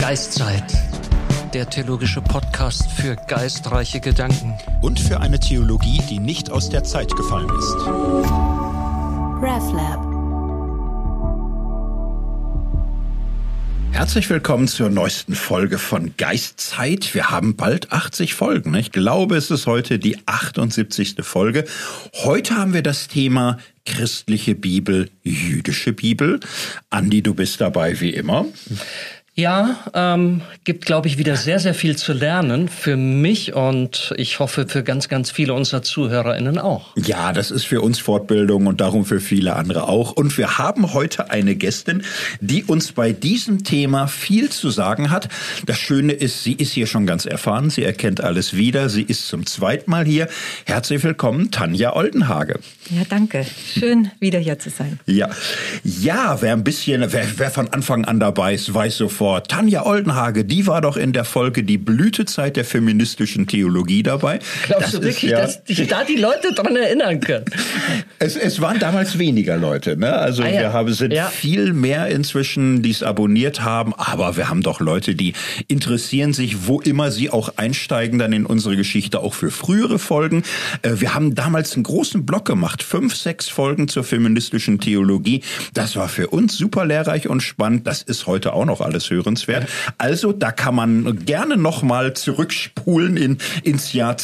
Geistzeit, der theologische Podcast für geistreiche Gedanken. Und für eine Theologie, die nicht aus der Zeit gefallen ist. RefLab. Herzlich willkommen zur neuesten Folge von Geistzeit. Wir haben bald 80 Folgen. Ich glaube, es ist heute die 78. Folge. Heute haben wir das Thema christliche Bibel, jüdische Bibel. Andi, du bist dabei wie immer. Ja, gibt, glaube ich, wieder sehr, sehr viel zu lernen für mich und ich hoffe für ganz, ganz viele unserer ZuhörerInnen auch. Ja, das ist für uns Fortbildung und darum für viele andere auch. Und wir haben heute eine Gästin, die uns bei diesem Thema viel zu sagen hat. Das Schöne ist, sie ist hier schon ganz erfahren, sie erkennt alles wieder. Sie ist zum zweiten Mal hier. Herzlich willkommen, Tanja Oldenhage. Ja, danke. Schön, wieder hier zu sein. Ja, wer von Anfang an dabei ist, weiß sofort, Tanja Oldenhage, die war doch in der Folge Die Blütezeit der feministischen Theologie dabei. Glaubst du wirklich, dass sich da die Leute dran erinnern können? Es waren damals weniger Leute, ne? Also wir sind viel mehr inzwischen, die es abonniert haben, aber wir haben doch Leute, die interessieren sich, wo immer sie auch einsteigen, dann in unsere Geschichte, auch für frühere Folgen. Wir haben damals einen großen Blog gemacht, 5, 6 Folgen zur feministischen Theologie. Das war für uns super lehrreich und spannend. Das ist heute auch noch alles hörenswert. Also da kann man gerne nochmal zurückspulen ins Jahr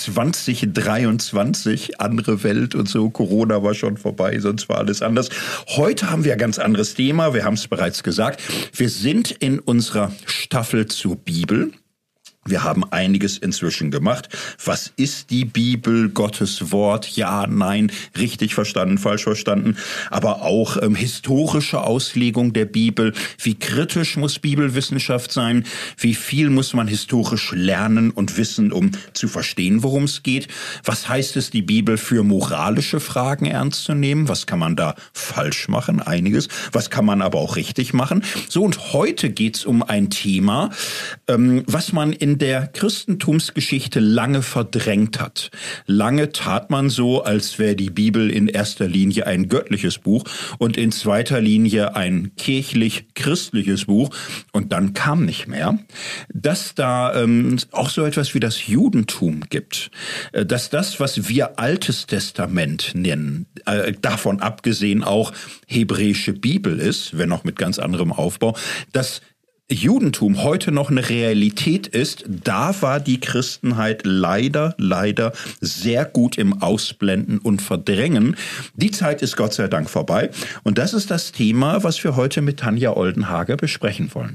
2023. Andere Welt und so. Corona war schon vorbei, sonst war alles anders. Heute haben wir ein ganz anderes Thema. Wir haben es bereits gesagt. Wir sind in unserer Staffel zur Bibel. Wir haben einiges inzwischen gemacht. Was ist die Bibel? Gottes Wort? Ja, nein, richtig verstanden, falsch verstanden. Aber auch historische Auslegung der Bibel. Wie kritisch muss Bibelwissenschaft sein? Wie viel muss man historisch lernen und wissen, um zu verstehen, worum es geht? Was heißt es, die Bibel für moralische Fragen ernst zu nehmen? Was kann man da falsch machen? Einiges. Was kann man aber auch richtig machen? So, und heute geht's um ein Thema, was man in der Christentumsgeschichte lange verdrängt hat. Lange tat man so, als wäre die Bibel in erster Linie ein göttliches Buch und in zweiter Linie ein kirchlich-christliches Buch. Und dann kam nicht mehr, dass da auch so etwas wie das Judentum gibt. Dass das, was wir Altes Testament nennen, davon abgesehen auch hebräische Bibel ist, wenn auch mit ganz anderem Aufbau, dass Judentum heute noch eine Realität ist, da war die Christenheit leider sehr gut im Ausblenden und Verdrängen. Die Zeit ist Gott sei Dank vorbei. Und das ist das Thema, was wir heute mit Tanja Oldenhage besprechen wollen.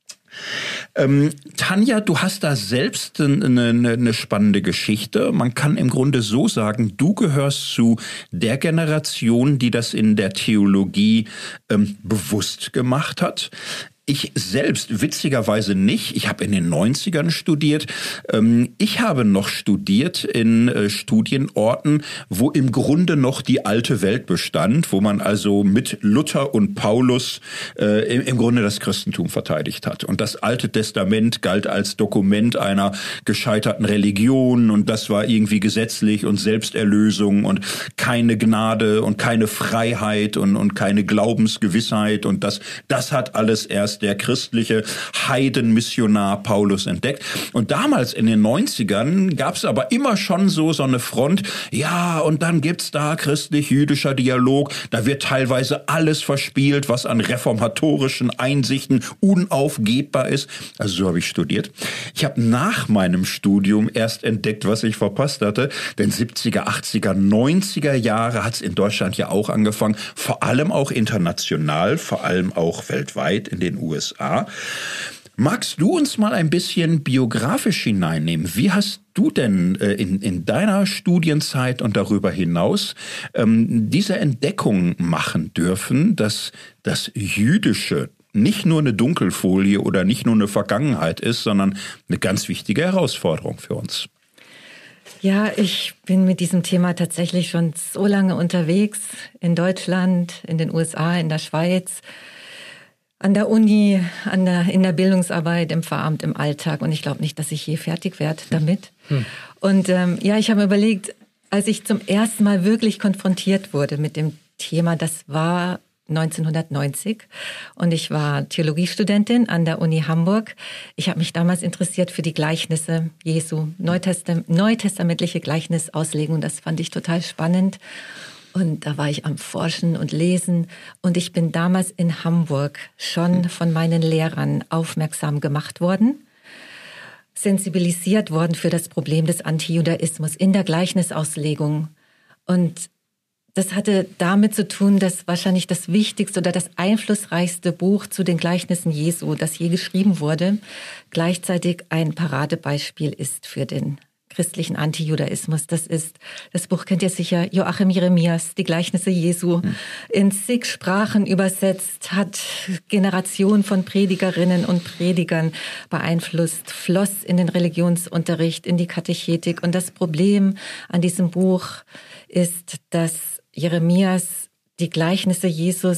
Tanja, du hast da selbst eine spannende Geschichte. Man kann im Grunde so sagen, du gehörst zu der Generation, die das in der Theologie bewusst gemacht hat. Ich selbst witzigerweise nicht. Ich habe in den 90ern studiert. Ich habe noch studiert in Studienorten, wo im Grunde noch die alte Welt bestand, wo man also mit Luther und Paulus im Grunde das Christentum verteidigt hat. Und das Alte Testament galt als Dokument einer gescheiterten Religion und das war irgendwie gesetzlich und Selbsterlösung und keine Gnade und keine Freiheit und keine Glaubensgewissheit und das hat alles erst der christliche Heidenmissionar Paulus entdeckt. Und damals in den 90ern gab es aber immer schon so eine Front, ja, und dann gibt's da christlich-jüdischer Dialog, da wird teilweise alles verspielt, was an reformatorischen Einsichten unaufgebbar ist. Also so habe ich studiert. Ich habe nach meinem Studium erst entdeckt, was ich verpasst hatte, denn 70er, 80er, 90er Jahre hat's in Deutschland ja auch angefangen, vor allem auch international, vor allem auch weltweit in den USA. Magst du uns mal ein bisschen biografisch hineinnehmen? Wie hast du denn in deiner Studienzeit und darüber hinaus diese Entdeckung machen dürfen, dass das Jüdische nicht nur eine Dunkelfolie oder nicht nur eine Vergangenheit ist, sondern eine ganz wichtige Herausforderung für uns? Ja, ich bin mit diesem Thema tatsächlich schon so lange unterwegs, in Deutschland, in den USA, in der Schweiz, an der Uni, in der Bildungsarbeit, im Pfarramt, im Alltag. Und ich glaube nicht, dass ich je fertig werde damit. Und ich habe mir überlegt, als ich zum ersten Mal wirklich konfrontiert wurde mit dem Thema, das war 1990 und ich war Theologiestudentin an der Uni Hamburg. Ich habe mich damals interessiert für die Gleichnisse Jesu, neutestamentliche Gleichnisauslegung. Das fand ich total spannend. Und da war ich am Forschen und Lesen. Und ich bin damals in Hamburg schon von meinen Lehrern aufmerksam gemacht worden, sensibilisiert worden für das Problem des Antijudaismus in der Gleichnisauslegung. Und das hatte damit zu tun, dass wahrscheinlich das wichtigste oder das einflussreichste Buch zu den Gleichnissen Jesu, das je geschrieben wurde, gleichzeitig ein Paradebeispiel ist für den christlichen Antijudaismus. Das Buch kennt ihr sicher, Joachim Jeremias, die Gleichnisse Jesu, in zig Sprachen übersetzt, hat Generationen von Predigerinnen und Predigern beeinflusst, floss in den Religionsunterricht, in die Katechetik. Und das Problem an diesem Buch ist, dass Jeremias die Gleichnisse Jesu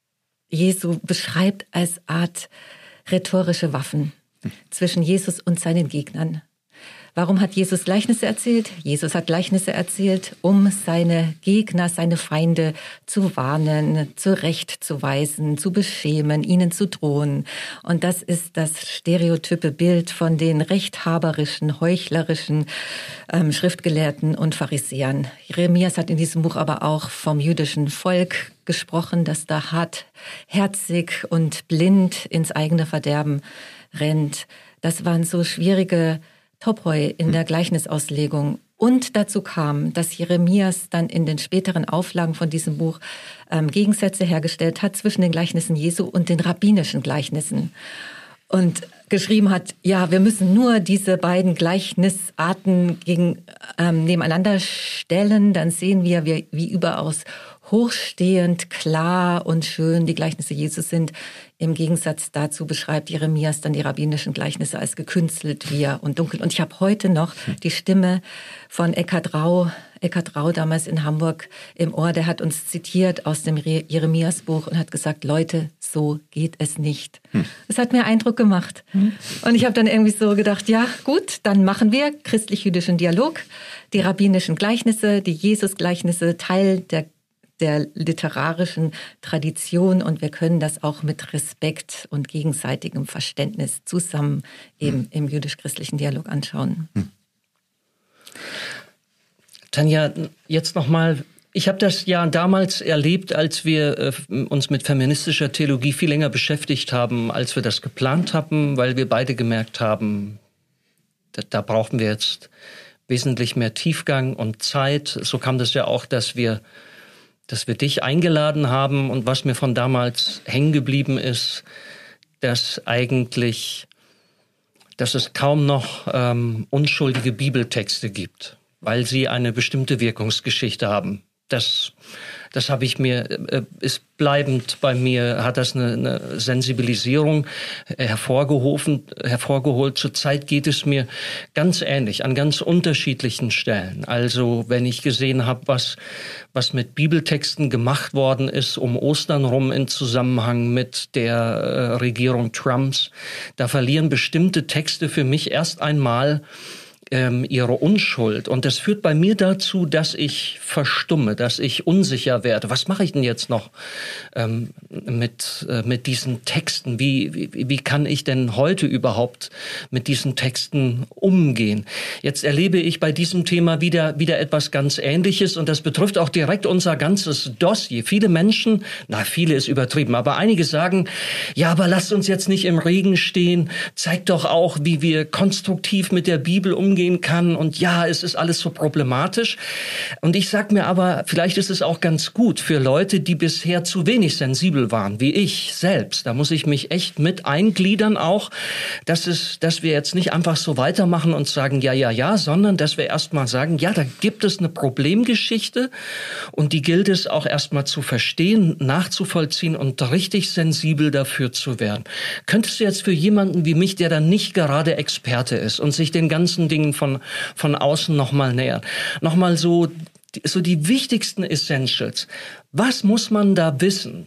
beschreibt als Art rhetorische Waffen zwischen Jesus und seinen Gegnern. Warum hat Jesus Gleichnisse erzählt? Jesus hat Gleichnisse erzählt, um seine Gegner, seine Feinde zu warnen, zurechtzuweisen, zu beschämen, ihnen zu drohen. Und das ist das stereotype Bild von den rechthaberischen, heuchlerischen Schriftgelehrten und Pharisäern. Jeremias hat in diesem Buch aber auch vom jüdischen Volk gesprochen, das da hartherzig und blind ins eigene Verderben rennt. Das waren so schwierige Topoi in der Gleichnisauslegung. Und dazu kam, dass Jeremias dann in den späteren Auflagen von diesem Buch Gegensätze hergestellt hat zwischen den Gleichnissen Jesu und den rabbinischen Gleichnissen. Und geschrieben hat, ja, wir müssen nur diese beiden Gleichnisarten nebeneinander stellen, dann sehen wir, wie überaus hochstehend, klar und schön die Gleichnisse Jesus sind. Im Gegensatz dazu beschreibt Jeremias dann die rabbinischen Gleichnisse als gekünstelt, wir und dunkel. Und ich habe heute noch die Stimme von Eckhard Rau damals in Hamburg im Ohr. Der hat uns zitiert aus dem Jeremias-Buch und hat gesagt, Leute, so geht es nicht. Das hat mir Eindruck gemacht. Und ich habe dann irgendwie so gedacht, ja gut, dann machen wir christlich-jüdischen Dialog, die rabbinischen Gleichnisse, die Jesus-Gleichnisse, Teil der literarischen Tradition und wir können das auch mit Respekt und gegenseitigem Verständnis zusammen eben im jüdisch-christlichen Dialog anschauen. Tanja, jetzt nochmal, ich habe das ja damals erlebt, als wir uns mit feministischer Theologie viel länger beschäftigt haben, als wir das geplant haben, weil wir beide gemerkt haben, da brauchen wir jetzt wesentlich mehr Tiefgang und Zeit. So kam das ja auch, dass wir dich eingeladen haben und was mir von damals hängen geblieben ist, dass es kaum noch unschuldige Bibeltexte gibt, weil sie eine bestimmte Wirkungsgeschichte haben. Das habe ich ist bleibend bei mir, hat das eine Sensibilisierung hervorgeholt. Zurzeit geht es mir ganz ähnlich, an ganz unterschiedlichen Stellen. Also wenn ich gesehen habe, was mit Bibeltexten gemacht worden ist, um Ostern rum in Zusammenhang mit der Regierung Trumps, da verlieren bestimmte Texte für mich erst einmal ihre Unschuld. Und das führt bei mir dazu, dass ich verstumme, dass ich unsicher werde. Was mache ich denn jetzt noch mit diesen Texten? Wie kann ich denn heute überhaupt mit diesen Texten umgehen? Jetzt erlebe ich bei diesem Thema wieder etwas ganz Ähnliches und das betrifft auch direkt unser ganzes Dossier. Viele Menschen, viele ist übertrieben, aber einige sagen, ja, aber lasst uns jetzt nicht im Regen stehen. Zeigt doch auch, wie wir konstruktiv mit der Bibel umgehen kann und ja, es ist alles so problematisch. Und ich sag mir aber, vielleicht ist es auch ganz gut für Leute, die bisher zu wenig sensibel waren, wie ich selbst. Da muss ich mich echt mit eingliedern auch, dass wir jetzt nicht einfach so weitermachen und sagen, ja, sondern dass wir erstmal sagen, ja, da gibt es eine Problemgeschichte und die gilt es auch erstmal zu verstehen, nachzuvollziehen und richtig sensibel dafür zu werden. Könntest du jetzt für jemanden wie mich, der dann nicht gerade Experte ist und sich den ganzen Dingen von außen nochmal nähern. Nochmal so die wichtigsten Essentials. Was muss man da wissen?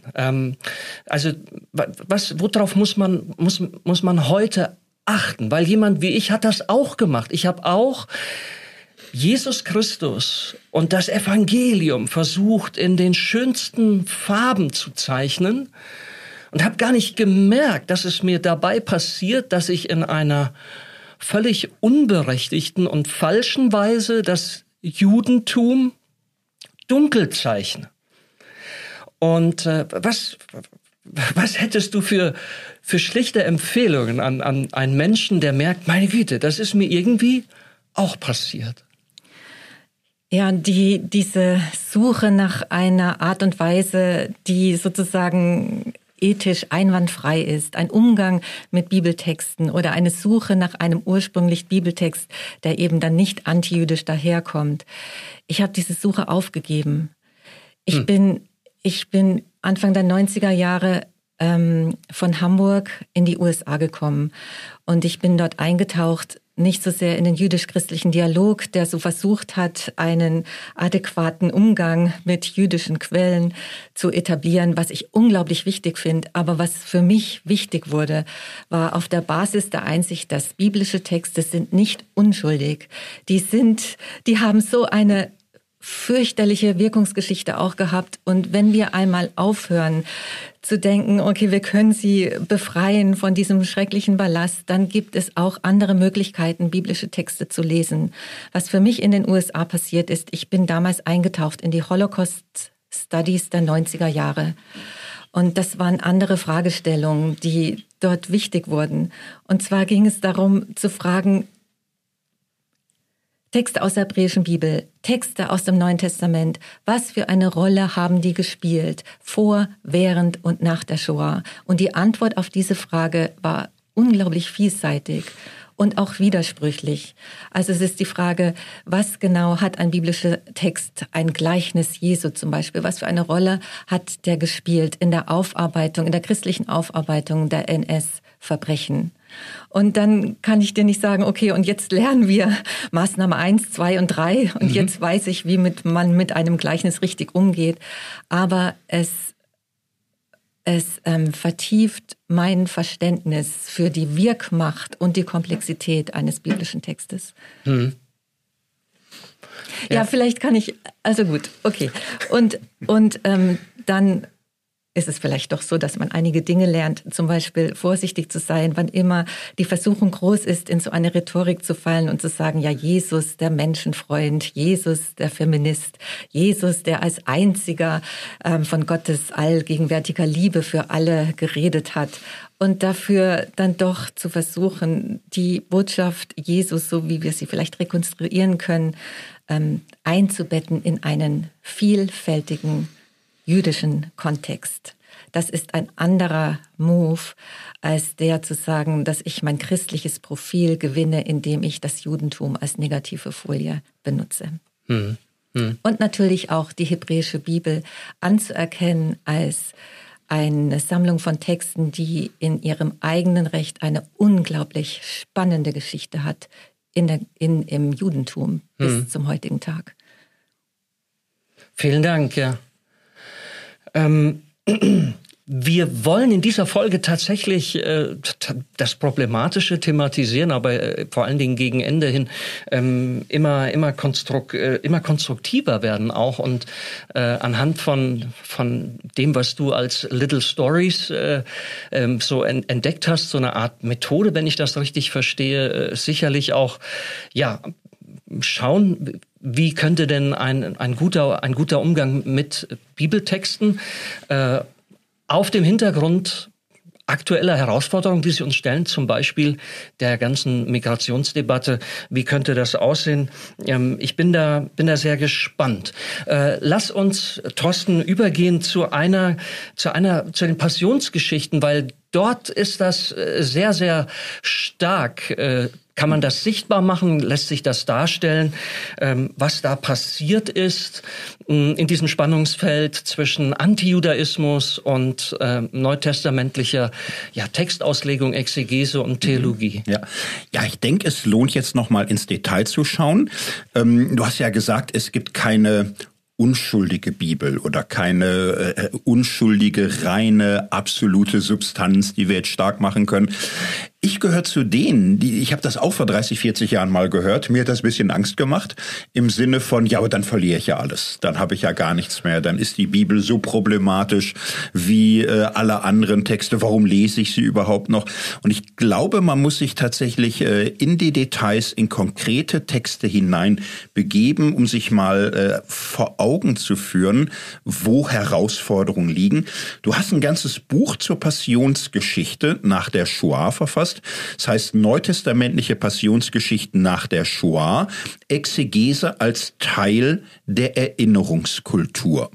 Worauf muss man heute achten? Weil jemand wie ich hat das auch gemacht. Ich habe auch Jesus Christus und das Evangelium versucht in den schönsten Farben zu zeichnen und habe gar nicht gemerkt, dass es mir dabei passiert, dass ich in einer völlig unberechtigten und falschen Weise das Judentum dunkel zeichne. Und was hättest du für schlichte Empfehlungen an einen Menschen, der merkt, meine Güte, das ist mir irgendwie auch passiert? Ja, diese Suche nach einer Art und Weise, die sozusagen ethisch einwandfrei ist, ein Umgang mit Bibeltexten oder eine Suche nach einem ursprünglich Bibeltext, der eben dann nicht antijüdisch daherkommt. Ich habe diese Suche aufgegeben. Ich bin Anfang der 90er Jahre von Hamburg in die USA gekommen und ich bin dort eingetaucht, nicht so sehr in den jüdisch-christlichen Dialog, der so versucht hat, einen adäquaten Umgang mit jüdischen Quellen zu etablieren, was ich unglaublich wichtig finde. Aber was für mich wichtig wurde, war auf der Basis der Einsicht, dass biblische Texte sind nicht unschuldig. Die haben so eine fürchterliche Wirkungsgeschichte auch gehabt. Und wenn wir einmal aufhören zu denken, okay, wir können sie befreien von diesem schrecklichen Ballast, dann gibt es auch andere Möglichkeiten, biblische Texte zu lesen. Was für mich in den USA passiert ist, ich bin damals eingetaucht in die Holocaust-Studies der 90er Jahre. Und das waren andere Fragestellungen, die dort wichtig wurden. Und zwar ging es darum zu fragen, Texte aus der hebräischen Bibel, Texte aus dem Neuen Testament, was für eine Rolle haben die gespielt, vor, während und nach der Shoah? Und die Antwort auf diese Frage war unglaublich vielseitig und auch widersprüchlich. Also es ist die Frage, was genau hat ein biblischer Text, ein Gleichnis Jesu zum Beispiel, was für eine Rolle hat der gespielt in der Aufarbeitung, in der christlichen Aufarbeitung der NS-Verbrechen? Und dann kann ich dir nicht sagen, okay, und jetzt lernen wir Maßnahme 1, 2 und 3 und jetzt weiß ich, wie man mit einem Gleichnis richtig umgeht. Aber es vertieft mein Verständnis für die Wirkmacht und die Komplexität eines biblischen Textes. Ja, vielleicht kann ich, also gut, okay. Und dann ist es vielleicht doch so, dass man einige Dinge lernt, zum Beispiel vorsichtig zu sein, wann immer die Versuchung groß ist, in so eine Rhetorik zu fallen und zu sagen, ja, Jesus, der Menschenfreund, Jesus, der Feminist, Jesus, der als einziger von Gottes allgegenwärtiger Liebe für alle geredet hat. Und dafür dann doch zu versuchen, die Botschaft Jesus, so wie wir sie vielleicht rekonstruieren können, einzubetten in einen vielfältigen jüdischen Kontext. Das ist ein anderer Move, als der zu sagen, dass ich mein christliches Profil gewinne, indem ich das Judentum als negative Folie benutze. Und natürlich auch die hebräische Bibel anzuerkennen als eine Sammlung von Texten, die in ihrem eigenen Recht eine unglaublich spannende Geschichte hat im Judentum bis zum heutigen Tag. Vielen Dank, ja. Wir wollen in dieser Folge tatsächlich das Problematische thematisieren, aber vor allen Dingen gegen Ende hin immer konstruktiver werden auch und anhand von dem, was du als Little Stories so entdeckt hast, so eine Art Methode, wenn ich das richtig verstehe, sicherlich auch schauen, wie könnte denn ein guter Umgang mit Bibeltexten auf dem Hintergrund aktueller Herausforderungen, die sie uns stellen, zum Beispiel der ganzen Migrationsdebatte, wie könnte das aussehen? Ich bin da sehr gespannt. Lass uns, Thorsten, übergehen zu den Passionsgeschichten, weil dort ist das sehr, sehr stark. Kann man das sichtbar machen? Lässt sich das darstellen, was da passiert ist in diesem Spannungsfeld zwischen Antijudaismus und neutestamentlicher Textauslegung, Exegese und Theologie? Ja, ich denke, es lohnt jetzt noch mal ins Detail zu schauen. Du hast ja gesagt, es gibt keine unschuldige Bibel oder keine unschuldige, reine, absolute Substanz, die wir jetzt stark machen können. Ich gehöre zu denen, ich habe das auch vor 30, 40 Jahren mal gehört, mir hat das ein bisschen Angst gemacht, im Sinne von, ja, aber dann verliere ich ja alles, dann habe ich ja gar nichts mehr, dann ist die Bibel so problematisch wie alle anderen Texte, warum lese ich sie überhaupt noch? Und ich glaube, man muss sich tatsächlich in die Details, in konkrete Texte hinein begeben, um sich mal vor Augen zu führen, wo Herausforderungen liegen. Du hast ein ganzes Buch zur Passionsgeschichte nach der Shoah verfasst. Das heißt neutestamentliche Passionsgeschichten nach der Shoah, Exegese als Teil der Erinnerungskultur.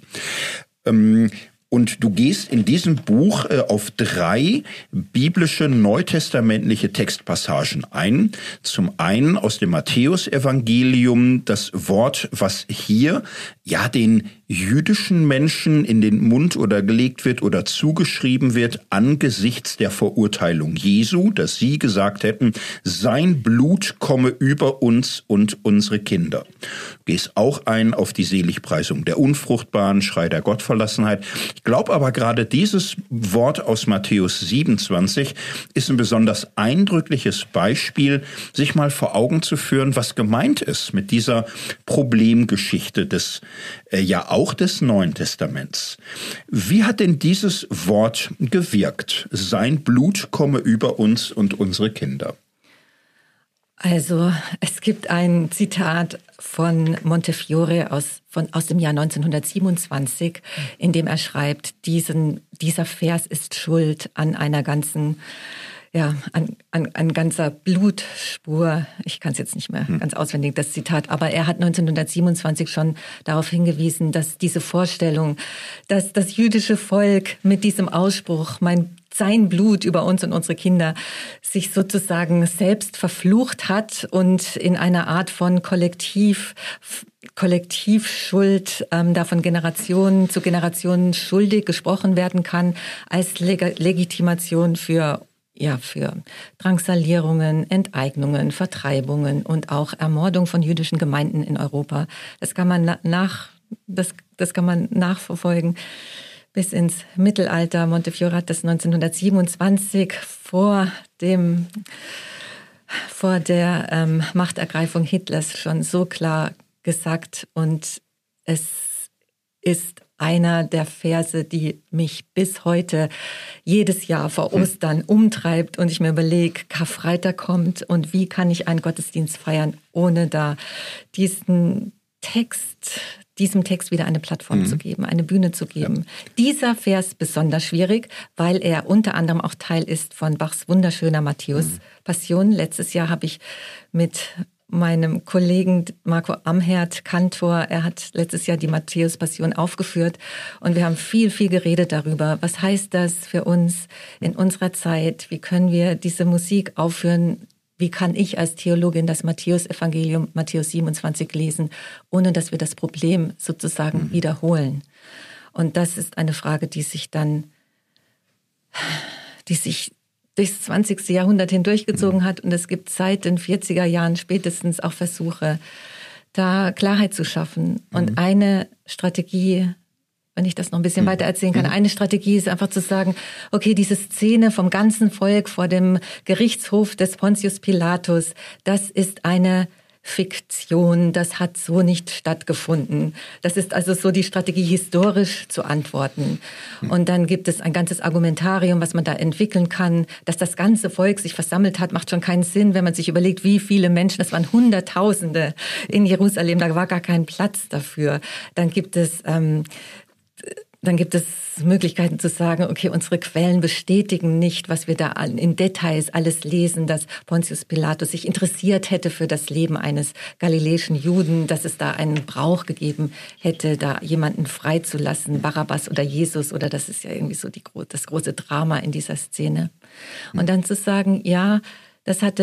Und du gehst in diesem Buch auf 3 biblische neutestamentliche Textpassagen ein. Zum einen aus dem Matthäusevangelium das Wort, was hier ja den jüdischen Menschen in den Mund oder gelegt wird oder zugeschrieben wird angesichts der Verurteilung Jesu, dass sie gesagt hätten, sein Blut komme über uns und unsere Kinder. Du gehst auch ein auf die Seligpreisung der Unfruchtbaren, Schrei der Gottverlassenheit. Ich glaube aber gerade dieses Wort aus Matthäus 27 ist ein besonders eindrückliches Beispiel, sich mal vor Augen zu führen, was gemeint ist mit dieser Problemgeschichte des ja auch des Neuen Testaments. Wie hat denn dieses Wort gewirkt? Sein Blut komme über uns und unsere Kinder. Also es gibt ein Zitat von Montefiore aus dem Jahr 1927, in dem er schreibt, dieser Vers ist schuld an einer ganzen, an ganzer Blutspur. Ich kann es jetzt nicht mehr ganz auswendig, das Zitat, aber er hat 1927 schon darauf hingewiesen, dass diese Vorstellung, dass das jüdische Volk mit diesem Ausspruch, sein Blut über uns und unsere Kinder, sich sozusagen selbst verflucht hat und in einer Art von Kollektivschuld da von Generation zu Generation schuldig gesprochen werden kann, als Legitimation für Drangsalierungen, Enteignungen, Vertreibungen und auch Ermordung von jüdischen Gemeinden in Europa. Das kann man nachverfolgen bis ins Mittelalter. Montefiore hat das 1927 vor der Machtergreifung Hitlers schon so klar gesagt, und es ist einer der Verse, die mich bis heute jedes Jahr vor Ostern umtreibt und ich mir überlege, Karfreitag kommt und wie kann ich einen Gottesdienst feiern, ohne da diesem Text wieder eine Plattform zu geben, eine Bühne zu geben. Ja. Dieser Vers besonders schwierig, weil er unter anderem auch Teil ist von Bachs wunderschöner Matthäus-Passion. Letztes Jahr habe ich mit meinem Kollegen Marco Amherd, Kantor, er hat letztes Jahr die Matthäus-Passion aufgeführt und wir haben viel, viel geredet darüber. Was heißt das für uns in unserer Zeit? Wie können wir diese Musik aufführen? Wie kann ich als Theologin das Matthäus-Evangelium, Matthäus 27 lesen, ohne dass wir das Problem sozusagen wiederholen? Und das ist eine Frage, die sich durchs 20. Jahrhundert hindurchgezogen hat. Und es gibt seit den 40er Jahren spätestens auch Versuche, da Klarheit zu schaffen. Und eine Strategie, wenn ich das noch ein bisschen weiter erzählen kann, eine Strategie ist einfach zu sagen, okay, diese Szene vom ganzen Volk vor dem Gerichtshof des Pontius Pilatus, das ist eine Fiktion, das hat so nicht stattgefunden. Das ist also so die Strategie, historisch zu antworten. Und dann gibt es ein ganzes Argumentarium, was man da entwickeln kann. Dass das ganze Volk sich versammelt hat, macht schon keinen Sinn, wenn man sich überlegt, wie viele Menschen, das waren Hunderttausende in Jerusalem, da war gar kein Platz dafür. Dann gibt es Möglichkeiten zu sagen, okay, unsere Quellen bestätigen nicht, was wir da in Details alles lesen, dass Pontius Pilatus sich interessiert hätte für das Leben eines galiläischen Juden, dass es da einen Brauch gegeben hätte, da jemanden freizulassen, Barabbas oder Jesus, oder das ist ja irgendwie so das große Drama in dieser Szene. Und dann zu sagen, ja, das hat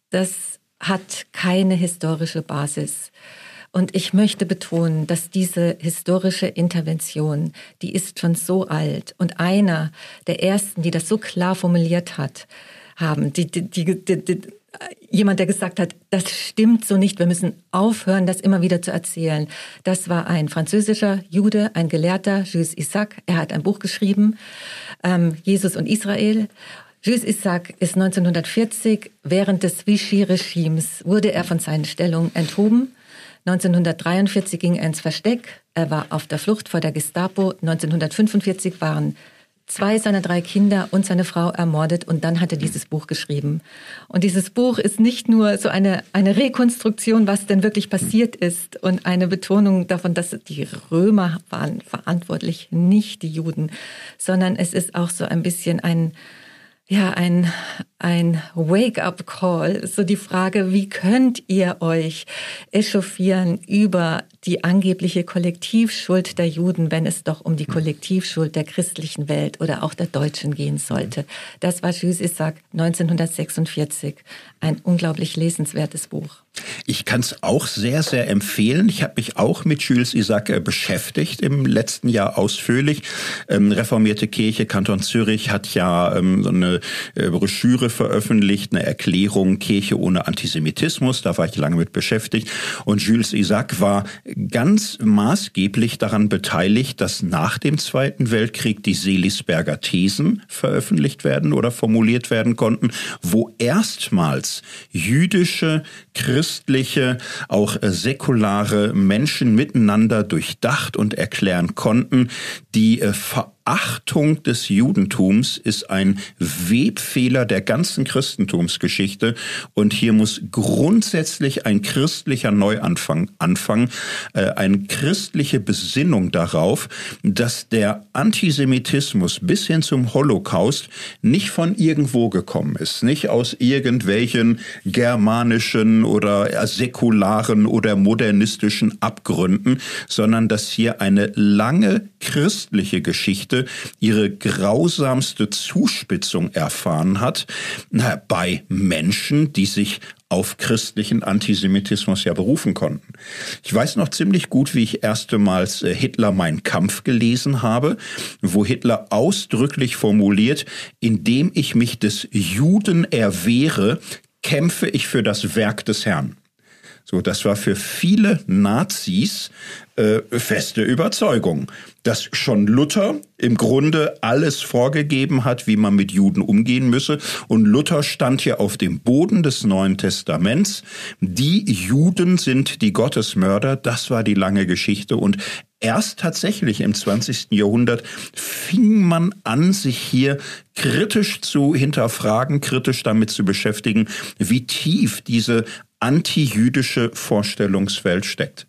keine historische Basis. Und ich möchte betonen, dass diese historische Intervention, die ist schon so alt. Und einer der ersten, die das so klar formuliert haben, jemand, der gesagt hat, das stimmt so nicht, wir müssen aufhören, das immer wieder zu erzählen. Das war ein französischer Jude, ein Gelehrter, Jules Isaac. Er hat ein Buch geschrieben, Jesus und Israel. Jules Isaac ist 1940, während des Vichy-Regimes, wurde er von seinen Stellungen enthoben. 1943 ging er ins Versteck. Er war auf der Flucht vor der Gestapo. 1945 waren 2 seiner 3 Kinder und seine Frau ermordet und dann hat er dieses Buch geschrieben. Und dieses Buch ist nicht nur so eine Rekonstruktion, was denn wirklich passiert ist und eine Betonung davon, dass die Römer waren verantwortlich, nicht die Juden, sondern es ist auch so ein bisschen ein Wake-up-Call, so die Frage, wie könnt ihr euch echauffieren über die angebliche Kollektivschuld der Juden, wenn es doch um die Kollektivschuld der christlichen Welt oder auch der Deutschen gehen sollte. Das war Jules Isaac 1946. Ein unglaublich lesenswertes Buch. Ich kann es auch sehr, sehr empfehlen. Ich habe mich auch mit Jules Isaac beschäftigt im letzten Jahr ausführlich. Reformierte Kirche Kanton Zürich hat ja so eine Broschüre veröffentlicht, eine Erklärung Kirche ohne Antisemitismus. Da war ich lange mit beschäftigt. Und Jules Isaac war ganz maßgeblich daran beteiligt, dass nach dem Zweiten Weltkrieg die Seelisberger Thesen veröffentlicht werden oder formuliert werden konnten, wo erstmals jüdische, christliche, auch säkulare Menschen miteinander durchdacht und erklären konnten. Die Verachtung des Judentums ist ein Webfehler der ganzen Christentumsgeschichte und hier muss grundsätzlich ein christlicher Neuanfang anfangen, eine christliche Besinnung darauf, dass der Antisemitismus bis hin zum Holocaust nicht von irgendwo gekommen ist, nicht aus irgendwelchen germanischen oder säkularen oder modernistischen Abgründen, sondern dass hier eine lange christliche Geschichte ihre grausamste Zuspitzung erfahren hat bei Menschen, die sich auf christlichen Antisemitismus ja berufen konnten. Ich weiß noch ziemlich gut, wie ich erstmals Hitler Mein Kampf gelesen habe, wo Hitler ausdrücklich formuliert, indem ich mich des Juden erwehre, kämpfe ich für das Werk des Herrn. So, das war für viele Nazis feste Überzeugung, dass schon Luther im Grunde alles vorgegeben hat, wie man mit Juden umgehen müsse. Und Luther stand hier auf dem Boden des Neuen Testaments. Die Juden sind die Gottesmörder. Das war die lange Geschichte. Und erst tatsächlich im 20. Jahrhundert fing man an, sich hier kritisch zu hinterfragen, kritisch damit zu beschäftigen, wie tief diese antijüdische Vorstellungswelt steckt.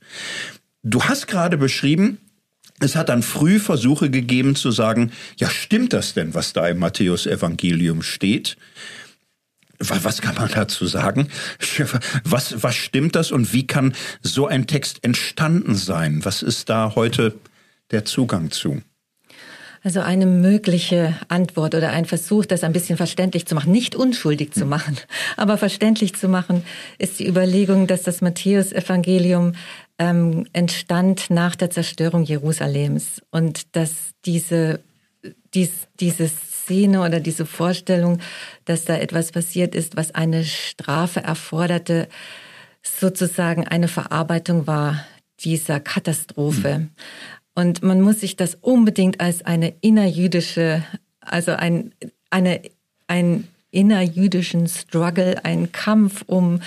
Du hast gerade beschrieben, es hat dann früh Versuche gegeben zu sagen, ja, stimmt das denn, was da im Matthäus-Evangelium steht? Was kann man dazu sagen? Was stimmt das und wie kann so ein Text entstanden sein? Was ist da heute der Zugang zu? Also eine mögliche Antwort oder ein Versuch, das ein bisschen verständlich zu machen, nicht unschuldig zu machen, aber verständlich zu machen, ist die Überlegung, dass das Matthäus-Evangelium entstand nach der Zerstörung Jerusalems und dass diese Szene oder diese Vorstellung, dass da etwas passiert ist, was eine Strafe erforderte, sozusagen eine Verarbeitung war dieser Katastrophe. Und man muss sich das unbedingt als eine innerjüdische, also einen innerjüdischen Struggle, einen Kampf um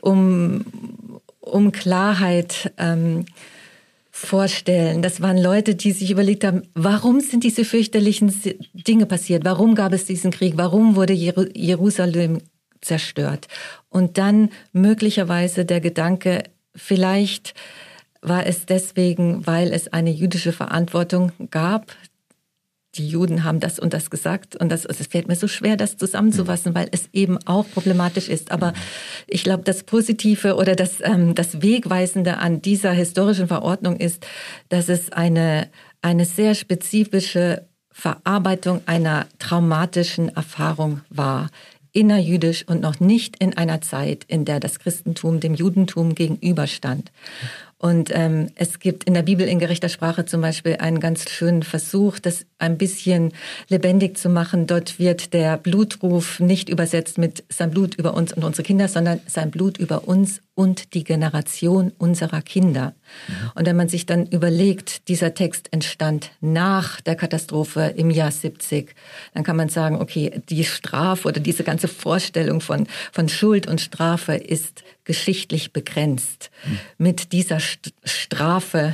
Klarheit vorstellen. Das waren Leute, die sich überlegt haben, warum sind diese fürchterlichen Dinge passiert? Warum gab es diesen Krieg? Warum wurde Jerusalem zerstört? Und dann möglicherweise der Gedanke, vielleicht war es deswegen, weil es eine jüdische Verantwortung gab. Die Juden haben das und das gesagt und es fällt mir so schwer, das zusammenzufassen, weil es eben auch problematisch ist. Aber ich glaube, das Positive oder das Wegweisende an dieser historischen Verordnung ist, dass es eine sehr spezifische Verarbeitung einer traumatischen Erfahrung war. Innerjüdisch und noch nicht in einer Zeit, in der das Christentum dem Judentum gegenüberstand. Und es gibt in der Bibel in gerechter Sprache zum Beispiel einen ganz schönen Versuch, das ein bisschen lebendig zu machen. Dort wird der Blutruf nicht übersetzt mit sein Blut über uns und unsere Kinder, sondern sein Blut über uns und die Generation unserer Kinder. Und wenn man sich dann überlegt, dieser Text entstand nach der Katastrophe im Jahr 70, dann kann man sagen, okay, die Strafe oder diese ganze Vorstellung von Schuld und Strafe ist geschichtlich begrenzt. Mit dieser Strafe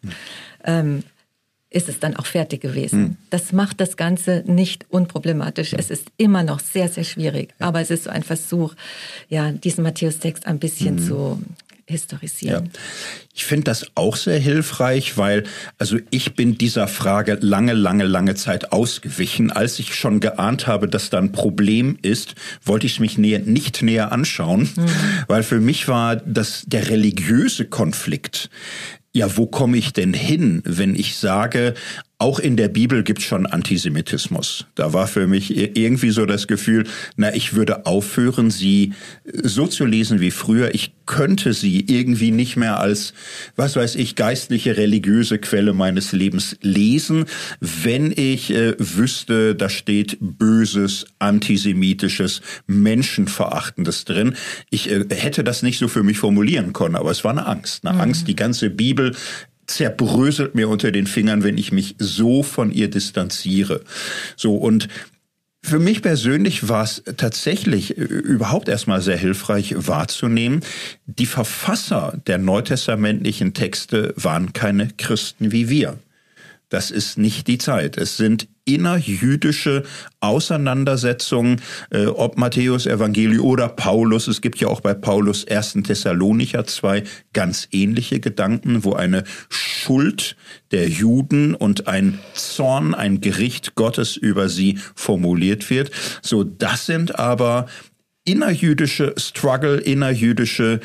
ist es dann auch fertig gewesen. Das macht das Ganze nicht unproblematisch. Es ist immer noch sehr, sehr schwierig. Aber es ist so ein Versuch, ja, diesen Matthäus-Text ein bisschen zu historisieren. Ja. Ich finde das auch sehr hilfreich, weil ich bin dieser Frage lange Zeit ausgewichen. Als ich schon geahnt habe, dass da ein Problem ist, wollte ich es mich nicht näher anschauen, weil für mich war der religiöse Konflikt. Ja, wo komme ich denn hin, wenn ich sage, auch in der Bibel gibt's schon Antisemitismus. Da war für mich irgendwie so das Gefühl, ich würde aufhören, sie so zu lesen wie früher. Ich könnte sie irgendwie nicht mehr als, geistliche, religiöse Quelle meines Lebens lesen, wenn ich wüsste, da steht Böses, Antisemitisches, Menschenverachtendes drin. Ich hätte das nicht so für mich formulieren können, aber es war eine Angst. Angst, die ganze Bibel zerbröselt mir unter den Fingern, wenn ich mich so von ihr distanziere. So, und für mich persönlich war es tatsächlich überhaupt erstmal sehr hilfreich wahrzunehmen, die Verfasser der neutestamentlichen Texte waren keine Christen wie wir. Das ist nicht die Zeit. Es sind innerjüdische Auseinandersetzungen, ob Matthäus Evangelium oder Paulus. Es gibt ja auch bei Paulus 1. Thessalonicher 2 ganz ähnliche Gedanken, wo eine Schuld der Juden und ein Zorn, ein Gericht Gottes über sie formuliert wird. So, das sind aber innerjüdische Struggle, innerjüdische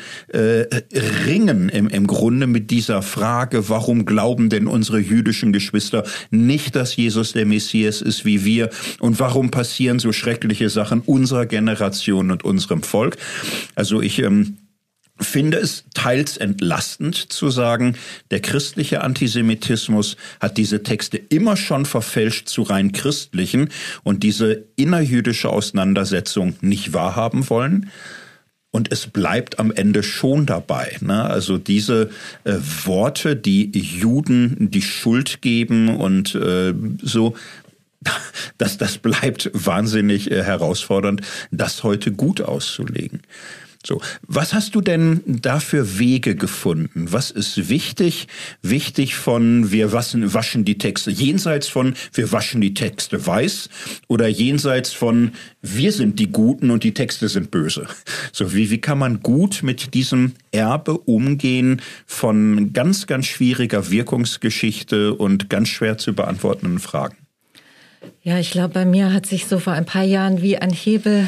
Ringen im Grunde mit dieser Frage, warum glauben denn unsere jüdischen Geschwister nicht, dass Jesus der Messias ist wie wir, und warum passieren so schreckliche Sachen unserer Generation und unserem Volk. Also ich finde es teils entlastend zu sagen, der christliche Antisemitismus hat diese Texte immer schon verfälscht zu rein christlichen und diese innerjüdische Auseinandersetzung nicht wahrhaben wollen. Und es bleibt am Ende schon dabei. Also diese Worte, die Juden die Schuld geben und so, das bleibt wahnsinnig herausfordernd, das heute gut auszulegen. So, was hast du denn da für Wege gefunden? Was ist wichtig? Wichtig von wir waschen die Texte jenseits von wir waschen die Texte weiß oder jenseits von wir sind die Guten und die Texte sind böse? So, wie kann man gut mit diesem Erbe umgehen von ganz, ganz schwieriger Wirkungsgeschichte und ganz schwer zu beantwortenden Fragen? Ja, ich glaube, bei mir hat sich so vor ein paar Jahren wie ein Hebel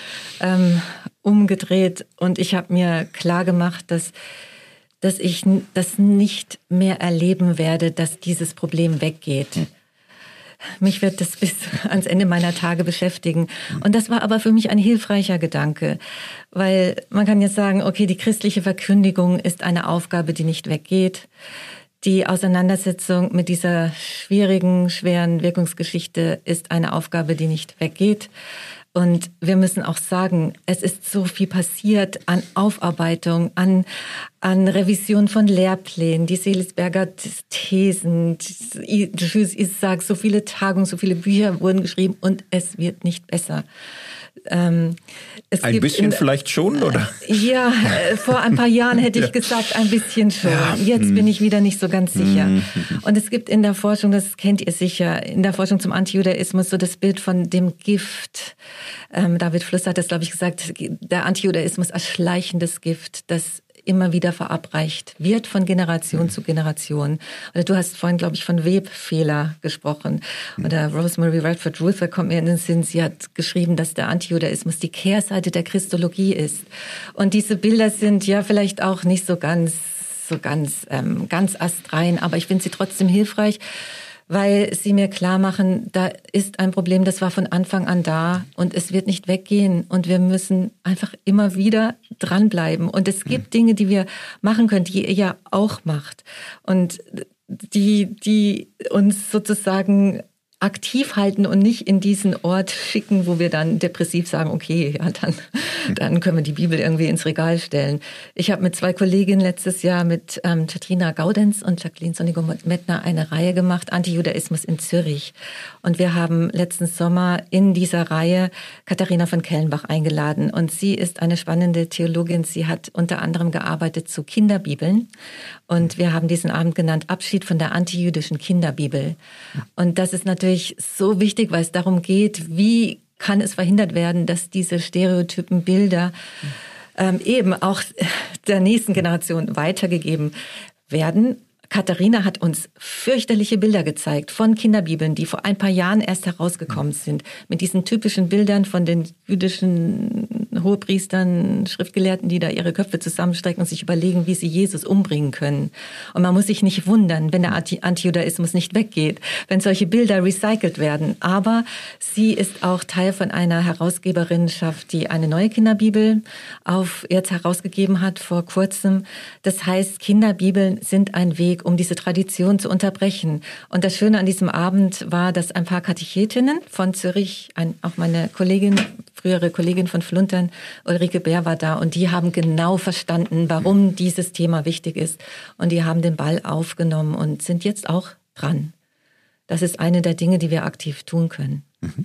umgedreht und ich habe mir klar gemacht, dass ich das nicht mehr erleben werde, dass dieses Problem weggeht. Mich wird das bis ans Ende meiner Tage beschäftigen. Und das war aber für mich ein hilfreicher Gedanke, weil man kann jetzt sagen, okay, die christliche Verkündigung ist eine Aufgabe, die nicht weggeht. Die Auseinandersetzung mit dieser schweren Wirkungsgeschichte ist eine Aufgabe, die nicht weggeht. Und wir müssen auch sagen, es ist so viel passiert an Aufarbeitung, an Revision von Lehrplänen, die Seelisberger Thesen, Jules Isaac, so viele Tagungen, so viele Bücher wurden geschrieben und es wird nicht besser. Ein bisschen vielleicht schon, oder? Ja, vor ein paar Jahren hätte ich gesagt, ein bisschen schon. Ja. Jetzt bin ich wieder nicht so ganz sicher. Und es gibt in der Forschung, das kennt ihr sicher, in der Forschung zum Antijudaismus so das Bild von dem Gift. David Fluss hat das, glaube ich, gesagt, der Antijudaismus als schleichendes Gift, das immer wieder verabreicht wird von Generation zu Generation. Oder du hast vorhin, glaube ich, von Webfehler gesprochen. Oder Rosemary Radford Ruether kommt mir in den Sinn. Sie hat geschrieben, dass der Antijudaismus die Kehrseite der Christologie ist. Und diese Bilder sind ja vielleicht auch nicht so ganz astrein, aber ich finde sie trotzdem hilfreich, weil sie mir klar machen, da ist ein Problem, das war von Anfang an da und es wird nicht weggehen und wir müssen einfach immer wieder dranbleiben. Und es gibt Dinge, die wir machen können, die ihr ja auch macht und die uns sozusagen aktiv halten und nicht in diesen Ort schicken, wo wir dann depressiv sagen, okay, ja, dann können wir die Bibel irgendwie ins Regal stellen. Ich habe mit 2 Kolleginnen letztes Jahr mit Katrina Gaudenz und Jacqueline Sonnigo-Mettner eine Reihe gemacht, Antijudaismus in Zürich. Und wir haben letzten Sommer in dieser Reihe Katharina von Kellenbach eingeladen. Und sie ist eine spannende Theologin. Sie hat unter anderem gearbeitet zu Kinderbibeln. Und wir haben diesen Abend genannt Abschied von der antijüdischen Kinderbibel. Und das ist natürlich so wichtig, weil es darum geht, wie kann es verhindert werden, dass diese stereotypen Bilder eben auch der nächsten Generation weitergegeben werden. Katharina hat uns fürchterliche Bilder gezeigt von Kinderbibeln, die vor ein paar Jahren erst herausgekommen sind. Mit diesen typischen Bildern von den jüdischen Hohepriestern, Schriftgelehrten, die da ihre Köpfe zusammenstrecken und sich überlegen, wie sie Jesus umbringen können. Und man muss sich nicht wundern, wenn der Antijudaismus nicht weggeht, wenn solche Bilder recycelt werden. Aber sie ist auch Teil von einer Herausgeberinnenschaft, die eine neue Kinderbibel jetzt herausgegeben hat vor kurzem. Das heißt, Kinderbibeln sind ein Weg, um diese Tradition zu unterbrechen. Und das Schöne an diesem Abend war, dass ein paar Katechetinnen von Zürich, auch meine frühere Kollegin von Fluntern, Ulrike Bär war da, und die haben genau verstanden, warum dieses Thema wichtig ist. Und die haben den Ball aufgenommen und sind jetzt auch dran. Das ist eine der Dinge, die wir aktiv tun können. Mhm.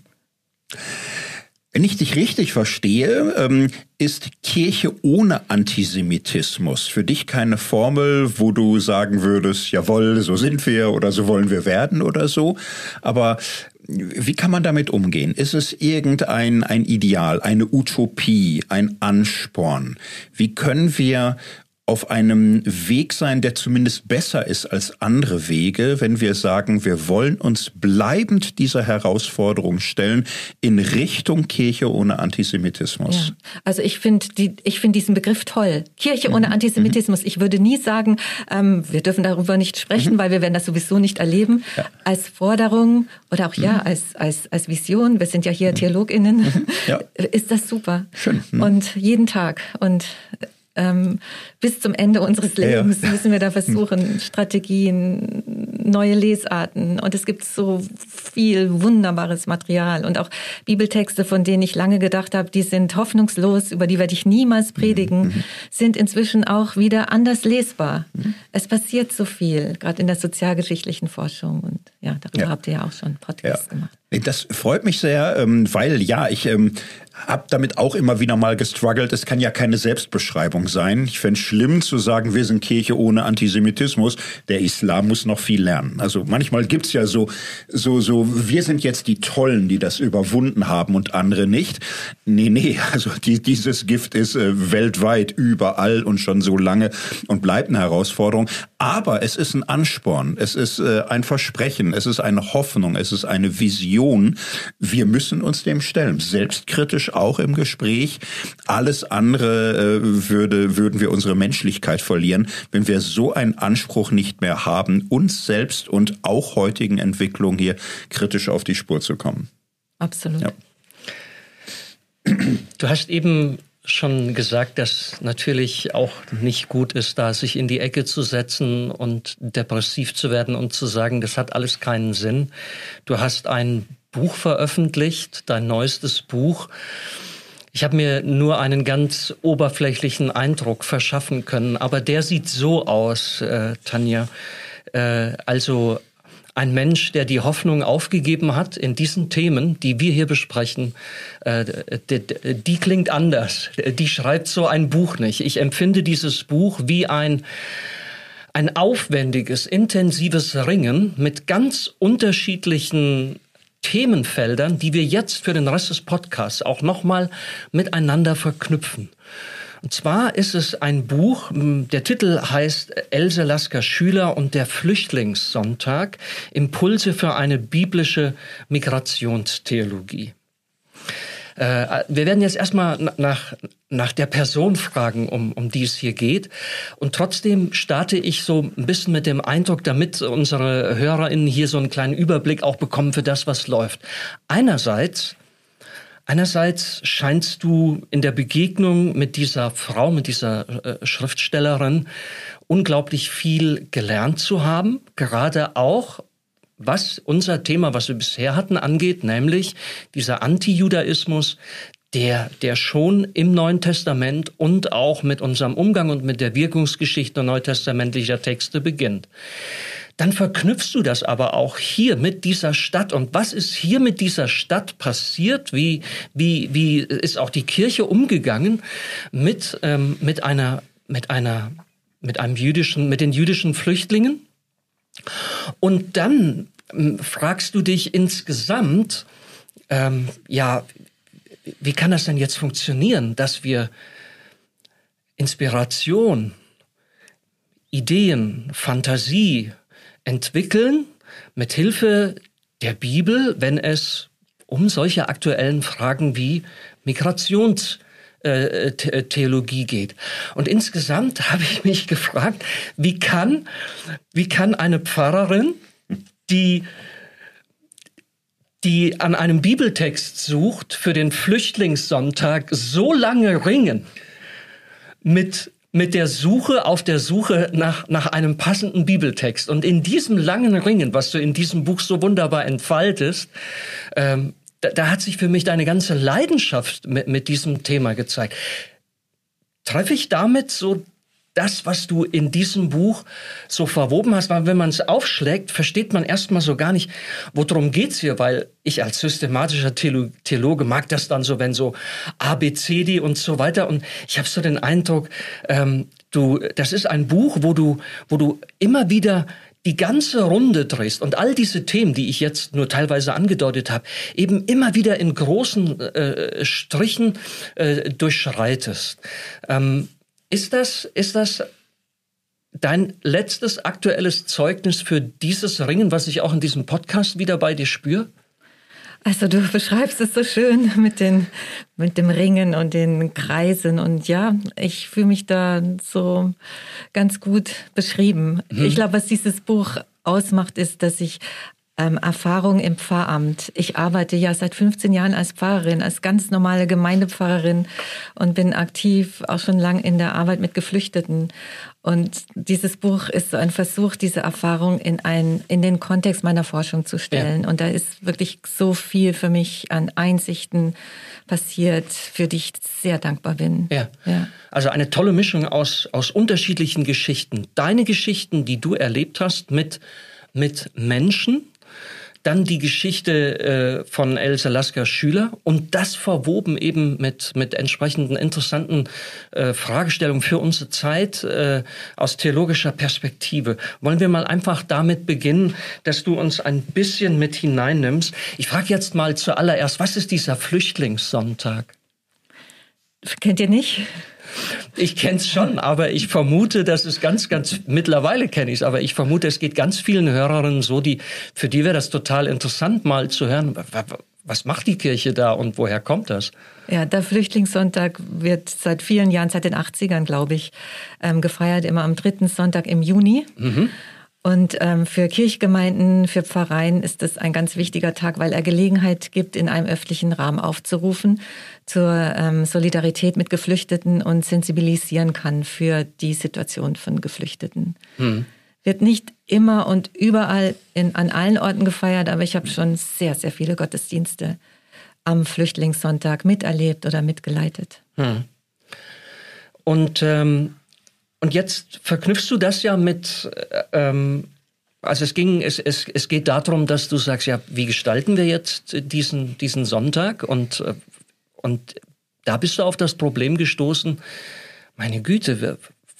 Wenn ich dich richtig verstehe, ist Kirche ohne Antisemitismus für dich keine Formel, wo du sagen würdest, jawohl, so sind wir oder so wollen wir werden oder so. Aber wie kann man damit umgehen? Ist es irgendein Ideal, eine Utopie, ein Ansporn? Wie können wir auf einem Weg sein, der zumindest besser ist als andere Wege, wenn wir sagen, wir wollen uns bleibend dieser Herausforderung stellen in Richtung Kirche ohne Antisemitismus? Ja. Also ich finde diesen Begriff toll. Kirche ohne Antisemitismus. Ich würde nie sagen, wir dürfen darüber nicht sprechen, weil wir werden das sowieso nicht erleben. Ja. Als Forderung oder auch als Vision, wir sind ja hier TheologInnen, ist das super. Schön. Und jeden Tag und bis zum Ende unseres Lebens müssen wir da versuchen, Strategien, neue Lesarten. Und es gibt so viel wunderbares Material und auch Bibeltexte, von denen ich lange gedacht habe, die sind hoffnungslos, über die werde ich niemals predigen, sind inzwischen auch wieder anders lesbar. Es passiert so viel, gerade in der sozialgeschichtlichen Forschung. Und ja, darüber habt ihr ja auch schon einen Podcast gemacht. Das freut mich sehr, weil ich habe damit auch immer wieder mal gestruggelt. Es kann ja keine Selbstbeschreibung sein. Ich fände es schlimm zu sagen, wir sind Kirche ohne Antisemitismus. Der Islam muss noch viel lernen. Also manchmal gibt's ja so, wir sind jetzt die Tollen, die das überwunden haben und andere nicht. Nee, also dieses Gift ist weltweit überall und schon so lange und bleibt eine Herausforderung. Aber es ist ein Ansporn, es ist ein Versprechen, es ist eine Hoffnung, es ist eine Vision. Wir müssen uns dem stellen, selbstkritisch auch im Gespräch. Alles andere würden wir unsere Menschlichkeit verlieren, wenn wir so einen Anspruch nicht mehr haben, uns selbst und auch heutigen Entwicklungen hier kritisch auf die Spur zu kommen. Absolut. Ja. Du hast eben schon gesagt, dass natürlich auch nicht gut ist, da sich in die Ecke zu setzen und depressiv zu werden und zu sagen, das hat alles keinen Sinn. Du hast ein Buch veröffentlicht, dein neuestes Buch. Ich habe mir nur einen ganz oberflächlichen Eindruck verschaffen können, aber der sieht so aus, Tanja. Also ein Mensch, der die Hoffnung aufgegeben hat in diesen Themen, die wir hier besprechen, die klingt anders. Die schreibt so ein Buch nicht. Ich empfinde dieses Buch wie ein aufwendiges, intensives Ringen mit ganz unterschiedlichen Themenfeldern, die wir jetzt für den Rest des Podcasts auch nochmal miteinander verknüpfen. Und zwar ist es ein Buch, der Titel heißt Else Lasker Schüler und der Flüchtlingssonntag, Impulse für eine biblische Migrationstheologie. Wir werden jetzt erstmal nach der Person fragen, um die es hier geht. Und trotzdem starte ich so ein bisschen mit dem Eindruck, damit unsere HörerInnen hier so einen kleinen Überblick auch bekommen für das, was läuft. Einerseits scheinst du in der Begegnung mit dieser Frau, mit dieser Schriftstellerin, unglaublich viel gelernt zu haben, gerade auch was unser Thema, was wir bisher hatten, angeht, nämlich dieser Antijudaismus, der schon im Neuen Testament und auch mit unserem Umgang und mit der Wirkungsgeschichte neutestamentlicher Texte beginnt. Dann verknüpfst du das aber auch hier mit dieser Stadt. Und was ist hier mit dieser Stadt passiert? Wie ist auch die Kirche umgegangen mit den jüdischen Flüchtlingen? Und dann fragst du dich insgesamt, wie kann das denn jetzt funktionieren, dass wir Inspiration, Ideen, Fantasie entwickeln mit Hilfe der Bibel, wenn es um solche aktuellen Fragen wie Migrationstheologie geht. Und insgesamt habe ich mich gefragt, wie kann eine Pfarrerin, die an einem Bibeltext sucht für den Flüchtlingssonntag, so lange ringen mit der Suche, auf der Suche nach einem passenden Bibeltext. Und in diesem langen Ringen, was du in diesem Buch so wunderbar entfaltest, da hat sich für mich deine ganze Leidenschaft mit diesem Thema gezeigt. Treffe ich damit so das, was du in diesem Buch so verwoben hast? Weil wenn man es aufschlägt, versteht man erstmal so gar nicht, worum geht's hier, weil ich als systematischer Theologe mag das dann so, wenn so A, B, C, D und so weiter. Und ich habe so den Eindruck, das ist ein Buch, wo du immer wieder die ganze Runde drehst und all diese Themen, die ich jetzt nur teilweise angedeutet habe, eben immer wieder in großen Strichen durchschreitest. Ist das dein letztes aktuelles Zeugnis für dieses Ringen, was ich auch in diesem Podcast wieder bei dir spüre? Also du beschreibst es so schön mit dem Ringen und den Kreisen. Und ja, ich fühle mich da so ganz gut beschrieben. Ich glaube, was dieses Buch ausmacht, ist, dass ich Erfahrung im Pfarramt. Ich arbeite ja seit 15 Jahren als Pfarrerin, als ganz normale Gemeindepfarrerin und bin aktiv auch schon lang in der Arbeit mit Geflüchteten. Und dieses Buch ist so ein Versuch, diese Erfahrung in den Kontext meiner Forschung zu stellen. Ja. Und da ist wirklich so viel für mich an Einsichten passiert, für die ich sehr dankbar bin. Ja. Also eine tolle Mischung aus unterschiedlichen Geschichten. Deine Geschichten, die du erlebt hast mit Menschen, dann die Geschichte von Else Lasker Schüler und das verwoben eben mit entsprechenden interessanten Fragestellungen für unsere Zeit aus theologischer Perspektive. Wollen wir mal einfach damit beginnen, dass du uns ein bisschen mit hineinnimmst. Ich frage jetzt mal zuallererst, was ist dieser Flüchtlingssonntag? Kennt ihr nicht? Ich kenne es schon, aber ich vermute, dass es mittlerweile kenne ich es, aber ich vermute, es geht ganz vielen Hörerinnen so, für die wäre das total interessant, mal zu hören, was macht die Kirche da und woher kommt das? Ja, der Flüchtlingssonntag wird seit vielen Jahren, seit den 80ern, glaube ich, gefeiert, immer am 3. Sonntag im Juni. Mhm. Und für Kirchgemeinden, für Pfarreien ist das ein ganz wichtiger Tag, weil er Gelegenheit gibt, in einem öffentlichen Rahmen aufzurufen zur Solidarität mit Geflüchteten und sensibilisieren kann für die Situation von Geflüchteten. Wird nicht immer und überall an allen Orten gefeiert, aber ich habe schon sehr, sehr viele Gottesdienste am Flüchtlingssonntag miterlebt oder mitgeleitet. Und jetzt verknüpfst du das ja mit, also es geht darum, dass du sagst, ja, wie gestalten wir jetzt diesen Sonntag? Und da bist du auf das Problem gestoßen, meine Güte,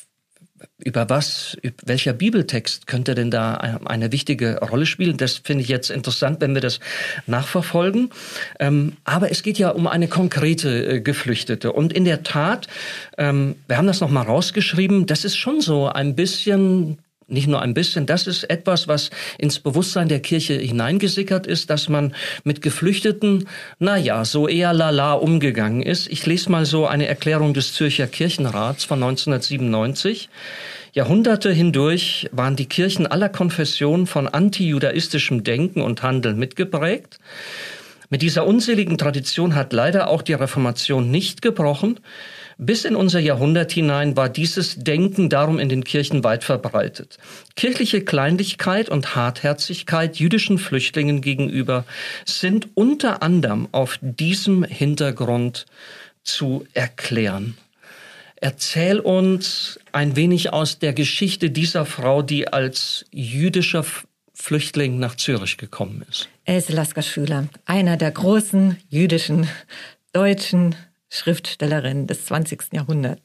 welcher Bibeltext könnte denn da eine wichtige Rolle spielen? Das finde ich jetzt interessant, wenn wir das nachverfolgen. Aber es geht ja um eine konkrete Geflüchtete. Und in der Tat, wir haben das nochmal rausgeschrieben, das ist schon so ein bisschen, nicht nur ein bisschen, das ist etwas, was ins Bewusstsein der Kirche hineingesickert ist, dass man mit Geflüchteten, so eher lala umgegangen ist. Ich lese mal so eine Erklärung des Zürcher Kirchenrats von 1997. Jahrhunderte hindurch waren die Kirchen aller Konfessionen von antijudaistischem Denken und Handeln mitgeprägt. Mit dieser unseligen Tradition hat leider auch die Reformation nicht gebrochen. Bis in unser Jahrhundert hinein war dieses Denken darum in den Kirchen weit verbreitet. Kirchliche Kleinlichkeit und Hartherzigkeit jüdischen Flüchtlingen gegenüber sind unter anderem auf diesem Hintergrund zu erklären. Erzähl uns ein wenig aus der Geschichte dieser Frau, die als jüdischer Flüchtling nach Zürich gekommen ist. Else Lasker Schüler, einer der großen jüdischen, deutschen Schriftstellerinnen des 20. Jahrhunderts.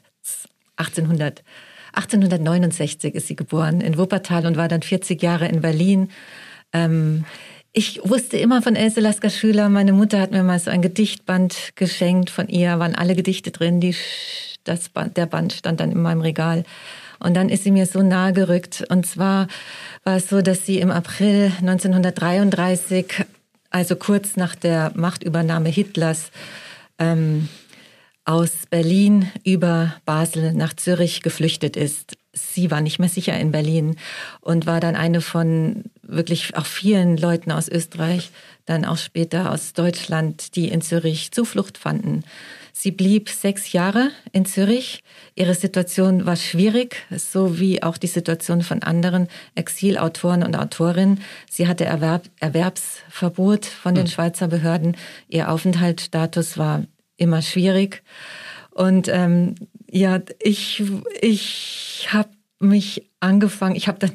1869 ist sie geboren in Wuppertal und war dann 40 Jahre in Berlin. Ich wusste immer von Else Lasker Schüler. Meine Mutter hat mir mal so ein Gedichtband geschenkt von ihr, waren alle Gedichte drin. Der Band stand dann in meinem Regal. Und dann ist sie mir so nahe gerückt. Und zwar war es so, dass sie im April 1933, also kurz nach der Machtübernahme Hitlers, aus Berlin über Basel nach Zürich geflüchtet ist. Sie war nicht mehr sicher in Berlin und war dann eine von wirklich auch vielen Leuten aus Österreich, dann auch später aus Deutschland, die in Zürich Zuflucht fanden. Sie blieb 6 Jahre in Zürich. Ihre Situation war schwierig, so wie auch die Situation von anderen Exilautoren und Autorinnen. Sie hatte Erwerbsverbot von den Schweizer Behörden. Ihr Aufenthaltsstatus war immer schwierig. Und ich habe mich angefangen, ich habe dann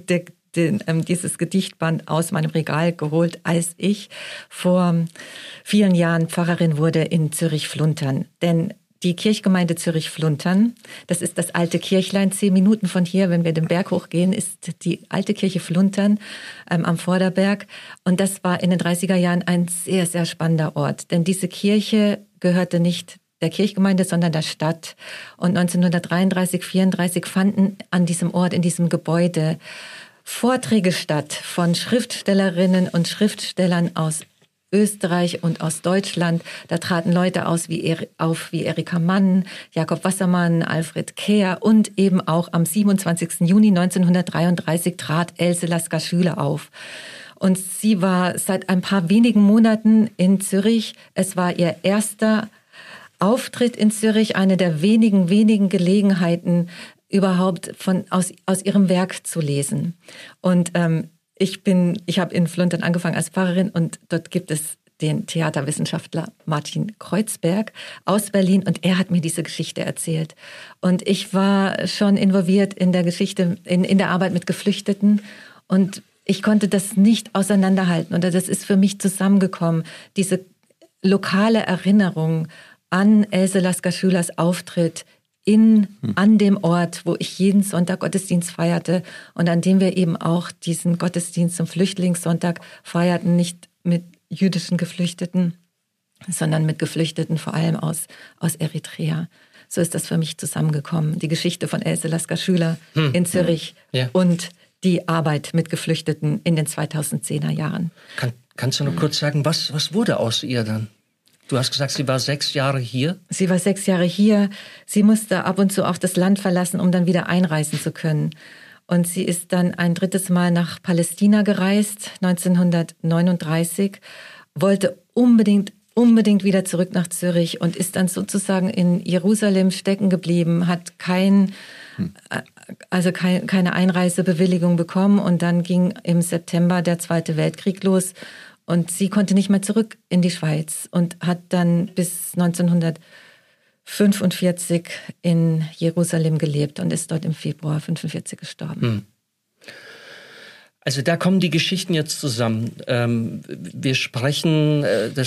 dieses Gedichtband aus meinem Regal geholt, als ich vor vielen Jahren Pfarrerin wurde in Zürich-Fluntern. Denn die Kirchgemeinde Zürich-Fluntern, das ist das alte Kirchlein, 10 Minuten von hier, wenn wir den Berg hochgehen, ist die alte Kirche Fluntern am Vorderberg. Und das war in den 30er Jahren ein sehr, sehr spannender Ort. Denn diese Kirche gehörte nicht der Kirchgemeinde, sondern der Stadt. Und 1933, 1934 fanden an diesem Ort, in diesem Gebäude, Vorträge statt von Schriftstellerinnen und Schriftstellern aus Österreich und aus Deutschland. Da traten Leute auf wie Erika Mann, Jakob Wassermann, Alfred Kehr und eben auch am 27. Juni 1933 trat Else Lasker Schüler auf. Und sie war seit ein paar wenigen Monaten in Zürich. Es war ihr erster Auftritt in Zürich, eine der wenigen Gelegenheiten, überhaupt aus ihrem Werk zu lesen. Und ich habe in Fluntern angefangen als Pfarrerin und dort gibt es den Theaterwissenschaftler Martin Kreuzberg aus Berlin und er hat mir diese Geschichte erzählt. Und ich war schon involviert in der Geschichte, in der Arbeit mit Geflüchteten und ich konnte das nicht auseinanderhalten. Und das ist für mich zusammengekommen, diese lokale Erinnerung an Else Lasker Schülers Auftritt an dem Ort, wo ich jeden Sonntag Gottesdienst feierte und an dem wir eben auch diesen Gottesdienst zum Flüchtlingssonntag feierten, nicht mit jüdischen Geflüchteten, sondern mit Geflüchteten vor allem aus Eritrea. So ist das für mich zusammengekommen. Die Geschichte von Else Lasker Schüler in Zürich und die Arbeit mit Geflüchteten in den 2010er Jahren. Kannst du nur kurz sagen, was wurde aus ihr dann? Du hast gesagt, sie war 6 Jahre hier? Sie war 6 Jahre hier. Sie musste ab und zu auch das Land verlassen, um dann wieder einreisen zu können. Und sie ist dann ein 3. Mal nach Palästina gereist, 1939, wollte unbedingt wieder zurück nach Zürich und ist dann sozusagen in Jerusalem stecken geblieben, hat keine Einreisebewilligung bekommen und dann ging im September der Zweite Weltkrieg los. Und sie konnte nicht mehr zurück in die Schweiz und hat dann bis 1945 in Jerusalem gelebt und ist dort im Februar 1945 gestorben. Also da kommen die Geschichten jetzt zusammen. Wir sprechen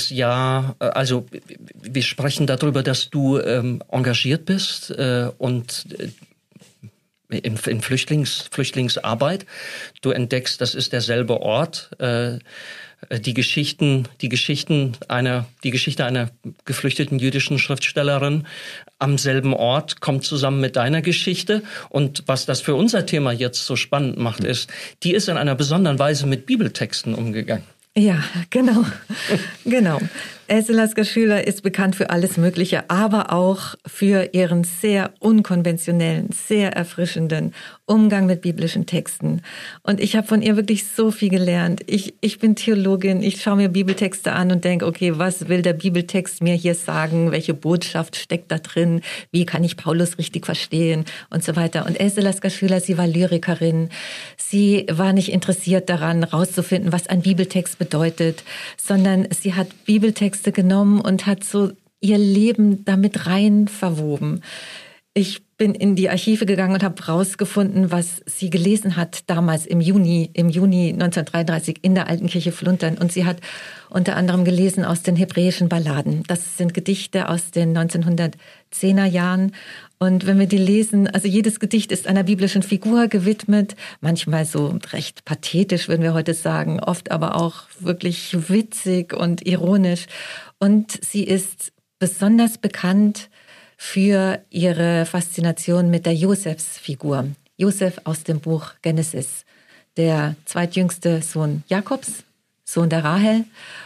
wir sprechen darüber, dass du engagiert bist und in Flüchtlingsarbeit. Du entdeckst, das ist derselbe Ort. Die Geschichte einer geflüchteten jüdischen Schriftstellerin am selben Ort kommt zusammen mit deiner Geschichte. Und was das für unser Thema jetzt so spannend macht, ist, die ist in einer besonderen Weise mit Bibeltexten umgegangen. Ja, genau. Else Lasker-Schüler ist bekannt für alles Mögliche, aber auch für ihren sehr unkonventionellen, sehr erfrischenden Umgang mit biblischen Texten. Und ich habe von ihr wirklich so viel gelernt. Ich bin Theologin, ich schaue mir Bibeltexte an und denke, okay, was will der Bibeltext mir hier sagen? Welche Botschaft steckt da drin? Wie kann ich Paulus richtig verstehen? Und so weiter. Und Else Lasker-Schüler, sie war Lyrikerin. Sie war nicht interessiert daran, rauszufinden, was ein Bibeltext bedeutet, sondern sie hat Bibeltexte genommen und hat so ihr Leben damit rein verwoben. Ich bin in die Archive gegangen und habe rausgefunden, was sie gelesen hat damals im Juni 1933 in der Alten Kirche Fluntern. Und sie hat unter anderem gelesen aus den hebräischen Balladen. Das sind Gedichte aus den 1910er Jahren. Und wenn wir die lesen, also jedes Gedicht ist einer biblischen Figur gewidmet, manchmal so recht pathetisch, würden wir heute sagen, oft aber auch wirklich witzig und ironisch. Und sie ist besonders bekannt für ihre Faszination mit der Josefsfigur. Josef aus dem Buch Genesis, der zweitjüngste Sohn Jakobs, Sohn der Rahel,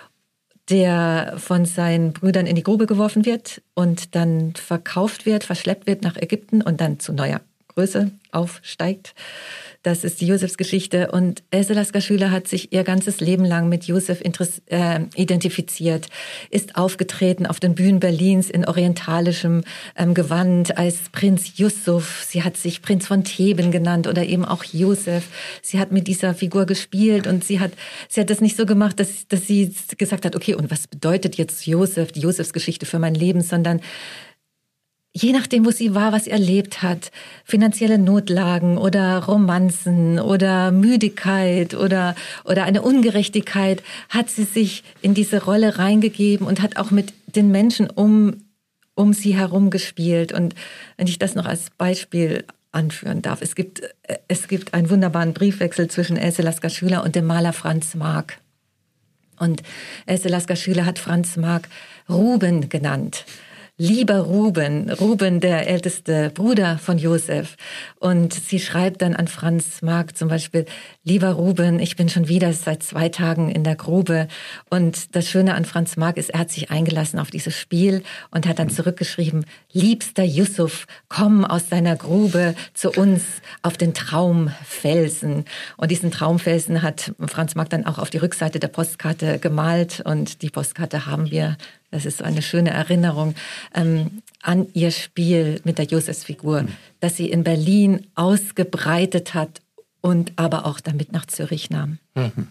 der von seinen Brüdern in die Grube geworfen wird und dann verkauft wird, verschleppt wird nach Ägypten und dann zu neuer Größe aufsteigt. Das ist die Josefsgeschichte. Und Else Lasker-Schüler hat sich ihr ganzes Leben lang mit Josef identifiziert, ist aufgetreten auf den Bühnen Berlins in orientalischem Gewand als Prinz Yusuf. Sie hat sich Prinz von Theben genannt oder eben auch Josef. Sie hat mit dieser Figur gespielt und sie hat das nicht so gemacht, dass sie gesagt hat, okay, und was bedeutet jetzt Josef, die Josefsgeschichte für mein Leben, sondern je nachdem, wo sie war, was sie erlebt hat, finanzielle Notlagen oder Romanzen oder Müdigkeit oder eine Ungerechtigkeit, hat sie sich in diese Rolle reingegeben und hat auch mit den Menschen um sie herum gespielt. Und wenn ich das noch als Beispiel anführen darf, es gibt einen wunderbaren Briefwechsel zwischen Else Lasker-Schüler und dem Maler Franz Marc. Und Else Lasker-Schüler hat Franz Marc Ruben genannt. Lieber Ruben, der älteste Bruder von Josef. Und sie schreibt dann an Franz Marc zum Beispiel, lieber Ruben, ich bin schon wieder seit 2 Tagen in der Grube. Und das Schöne an Franz Marc ist, er hat sich eingelassen auf dieses Spiel und hat dann zurückgeschrieben, liebster Yusuf, komm aus deiner Grube zu uns auf den Traumfelsen. Und diesen Traumfelsen hat Franz Marc dann auch auf die Rückseite der Postkarte gemalt. Und die Postkarte haben wir. Das ist eine schöne Erinnerung an ihr Spiel mit der Josefsfigur, das sie in Berlin ausgebreitet hat und aber auch damit nach Zürich nahm. Mhm.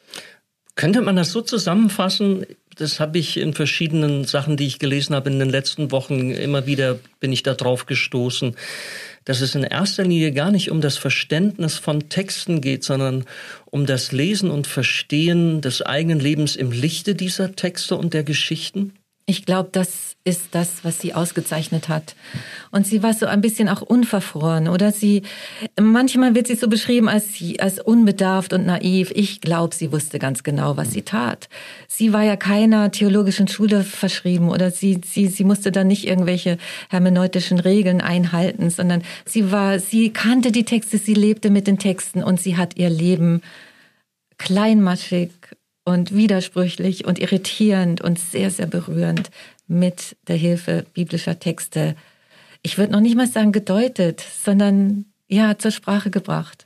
Könnte man das so zusammenfassen? Das habe ich in verschiedenen Sachen, die ich gelesen habe in den letzten Wochen, immer wieder bin ich da drauf gestoßen, dass es in erster Linie gar nicht um das Verständnis von Texten geht, sondern um das Lesen und Verstehen des eigenen Lebens im Lichte dieser Texte und der Geschichten? Ich glaube, das ist das, was sie ausgezeichnet hat. Und sie war so ein bisschen auch unverfroren, oder? Manchmal wird sie so beschrieben als unbedarft und naiv. Ich glaube, sie wusste ganz genau, was sie tat. Sie war ja keiner theologischen Schule verschrieben oder sie musste dann nicht irgendwelche hermeneutischen Regeln einhalten, sondern sie kannte die Texte, sie lebte mit den Texten und sie hat ihr Leben kleinmaschig und widersprüchlich und irritierend und sehr, sehr berührend mit der Hilfe biblischer Texte, ich würde noch nicht mal sagen gedeutet, sondern ja zur Sprache gebracht.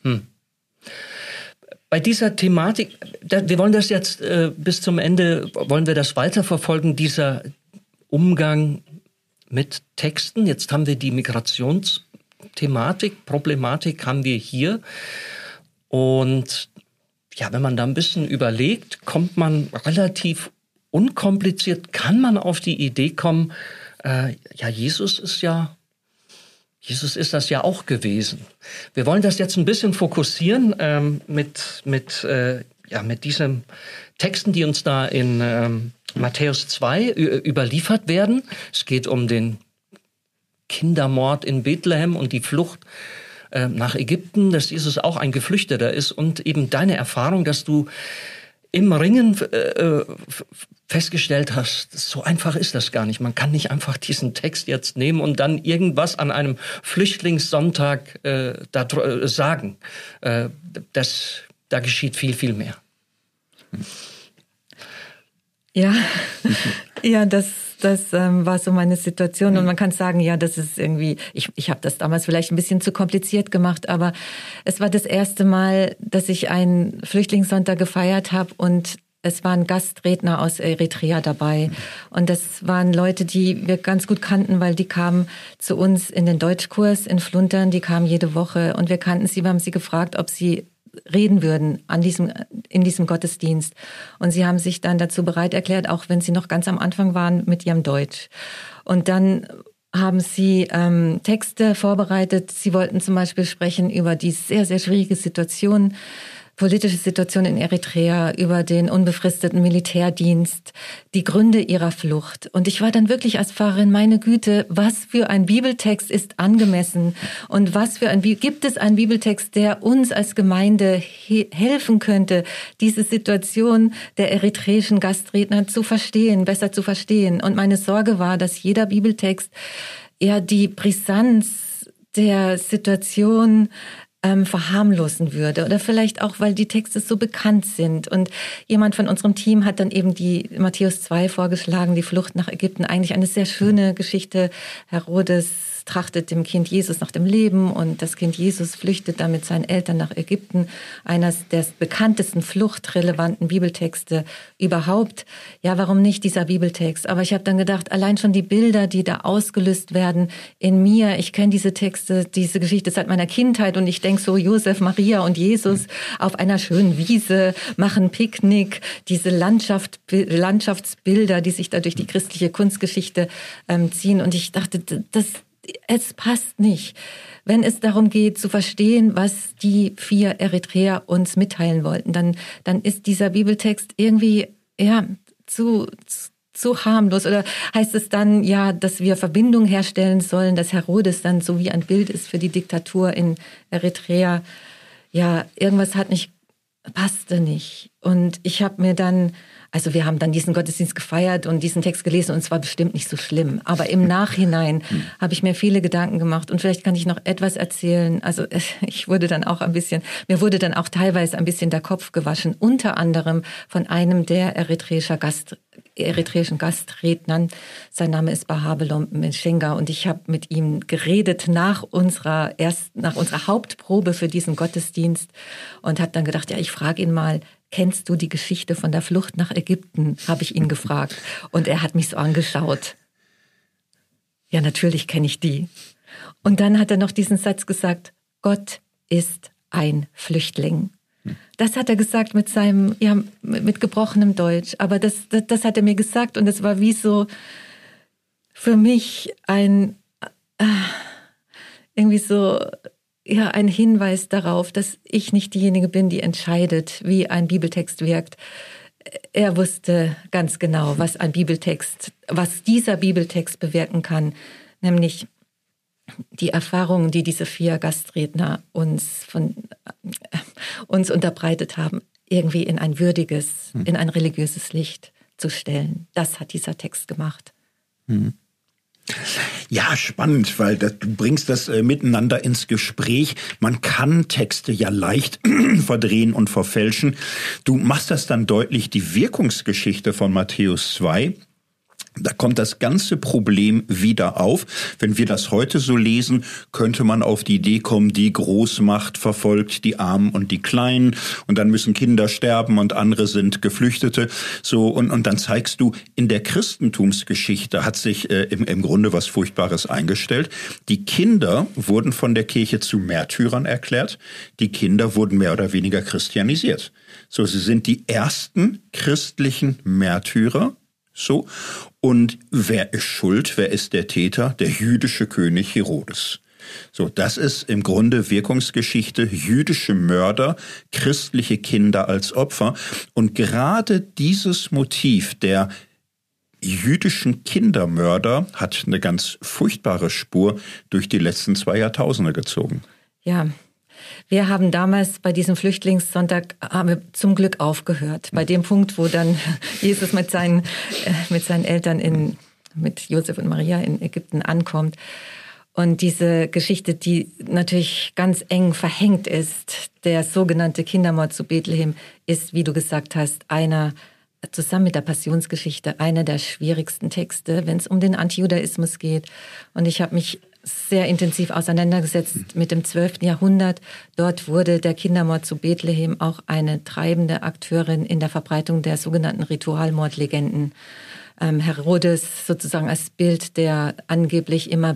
Bei dieser Thematik, wir wollen das jetzt bis zum Ende, wollen wir das weiterverfolgen, dieser Umgang mit Texten. Jetzt haben wir die Migrationsthematik, Problematik haben wir hier. Und ja, wenn man da ein bisschen überlegt, kommt man relativ unkompliziert, kann man auf die Idee kommen, Jesus ist das ja auch gewesen. Wir wollen das jetzt ein bisschen fokussieren mit diesen Texten, die uns da in Matthäus 2 überliefert werden. Es geht um den Kindermord in Bethlehem und die Flucht nach Ägypten, dass Jesus auch ein Geflüchteter ist und eben deine Erfahrung, dass du im Ringen festgestellt hast, so einfach ist das gar nicht. Man kann nicht einfach diesen Text jetzt nehmen und dann irgendwas an einem Flüchtlingssonntag sagen. Da geschieht viel, viel mehr. Ja, ja, das war so meine Situation. Und man kann sagen, ja, das ist irgendwie, ich habe das damals vielleicht ein bisschen zu kompliziert gemacht, aber es war das erste Mal, dass ich einen Flüchtlingssonntag gefeiert habe und es waren Gastredner aus Eritrea dabei. Und das waren Leute, die wir ganz gut kannten, weil die kamen zu uns in den Deutschkurs in Fluntern, die kamen jede Woche und wir kannten sie, wir haben sie gefragt, ob sie reden würden in diesem Gottesdienst. Und sie haben sich dann dazu bereit erklärt, auch wenn sie noch ganz am Anfang waren mit ihrem Deutsch. Und dann haben sie Texte vorbereitet. Sie wollten zum Beispiel sprechen über die sehr, sehr schwierige politische Situation in Eritrea, über den unbefristeten Militärdienst, die Gründe ihrer Flucht. Und ich war dann wirklich als Pfarrerin, meine Güte, was für ein Bibeltext ist angemessen und gibt es einen Bibeltext, der uns als Gemeinde helfen könnte, diese Situation der eritreischen Gastredner zu verstehen, besser zu verstehen. Und meine Sorge war, dass jeder Bibeltext ja die Brisanz der Situation verharmlosen würde oder vielleicht auch, weil die Texte so bekannt sind. Und jemand von unserem Team hat dann eben die Matthäus 2 vorgeschlagen, die Flucht nach Ägypten, eigentlich eine sehr schöne Geschichte. Herodes trachtet dem Kind Jesus nach dem Leben und das Kind Jesus flüchtet dann mit seinen Eltern nach Ägypten. Einer der bekanntesten fluchtrelevanten Bibeltexte überhaupt. Ja, warum nicht dieser Bibeltext? Aber ich habe dann gedacht, allein schon die Bilder, die da ausgelöst werden in mir. Ich kenne diese Texte, diese Geschichte seit meiner Kindheit und ich denke so, Josef, Maria und Jesus auf einer schönen Wiese machen Picknick. Diese Landschaftsbilder, die sich da durch die christliche Kunstgeschichte ziehen. Und ich dachte, es passt nicht, wenn es darum geht zu verstehen, was die 4 Eritreer uns mitteilen wollten. Dann ist dieser Bibeltext irgendwie zu harmlos. Oder heißt es dann, ja, dass wir Verbindung herstellen sollen, dass Herodes dann so wie ein Bild ist für die Diktatur in Eritrea. Ja, irgendwas passte nicht. Und ich habe mir dann, also wir haben dann diesen Gottesdienst gefeiert und diesen Text gelesen und es war bestimmt nicht so schlimm. Aber im Nachhinein habe ich mir viele Gedanken gemacht und vielleicht kann ich noch etwas erzählen. Also mir wurde dann auch teilweise ein bisschen der Kopf gewaschen, unter anderem von einem der eritreischen Gastrednern. Sein Name ist Bahabelom Menshenga und ich habe mit ihm geredet nach unserer Hauptprobe für diesen Gottesdienst und habe dann gedacht, ja, ich frage ihn mal, kennst du die Geschichte von der Flucht nach Ägypten? Habe ich ihn gefragt. Und er hat mich so angeschaut. Ja, natürlich kenne ich die. Und dann hat er noch diesen Satz gesagt, Gott ist ein Flüchtling. Das hat er gesagt mit gebrochenem Deutsch. Aber das hat er mir gesagt und es war wie so für mich ein Hinweis darauf, dass ich nicht diejenige bin, die entscheidet, wie ein Bibeltext wirkt. Er wusste ganz genau, was dieser Bibeltext bewirken kann, nämlich die Erfahrungen, die diese 4 Gastredner uns unterbreitet haben, irgendwie in ein würdiges, in ein religiöses Licht zu stellen. Das hat dieser Text gemacht. Ja, spannend, weil du bringst das miteinander ins Gespräch. Man kann Texte ja leicht verdrehen und verfälschen. Du machst das dann deutlich, die Wirkungsgeschichte von Matthäus 2. Da kommt das ganze Problem wieder auf. Wenn wir das heute so lesen, könnte man auf die Idee kommen, die Großmacht verfolgt die Armen und die Kleinen und dann müssen Kinder sterben und andere sind Geflüchtete. So und dann zeigst du, in der Christentumsgeschichte hat sich im Grunde was Furchtbares eingestellt. Die Kinder wurden von der Kirche zu Märtyrern erklärt. Die Kinder wurden mehr oder weniger christianisiert. So, sie sind die ersten christlichen Märtyrer. So. Und wer ist schuld? Wer ist der Täter? Der jüdische König Herodes. So, das ist im Grunde Wirkungsgeschichte, jüdische Mörder, christliche Kinder als Opfer. Und gerade dieses Motiv der jüdischen Kindermörder hat eine ganz furchtbare Spur durch die letzten 2 Jahrtausende gezogen. Ja. Wir haben damals bei diesem Flüchtlingssonntag zum Glück aufgehört. Bei dem Punkt, wo dann Jesus mit seinen Eltern mit Josef und Maria in Ägypten ankommt. Und diese Geschichte, die natürlich ganz eng verhängt ist, der sogenannte Kindermord zu Bethlehem, ist, wie du gesagt hast, einer zusammen mit der Passionsgeschichte einer der schwierigsten Texte, wenn es um den Antijudaismus geht. Und ich habe mich sehr intensiv auseinandergesetzt mit dem 12. Jahrhundert. Dort wurde der Kindermord zu Bethlehem auch eine treibende Akteurin in der Verbreitung der sogenannten Ritualmordlegenden. Herodes sozusagen als Bild der angeblich immer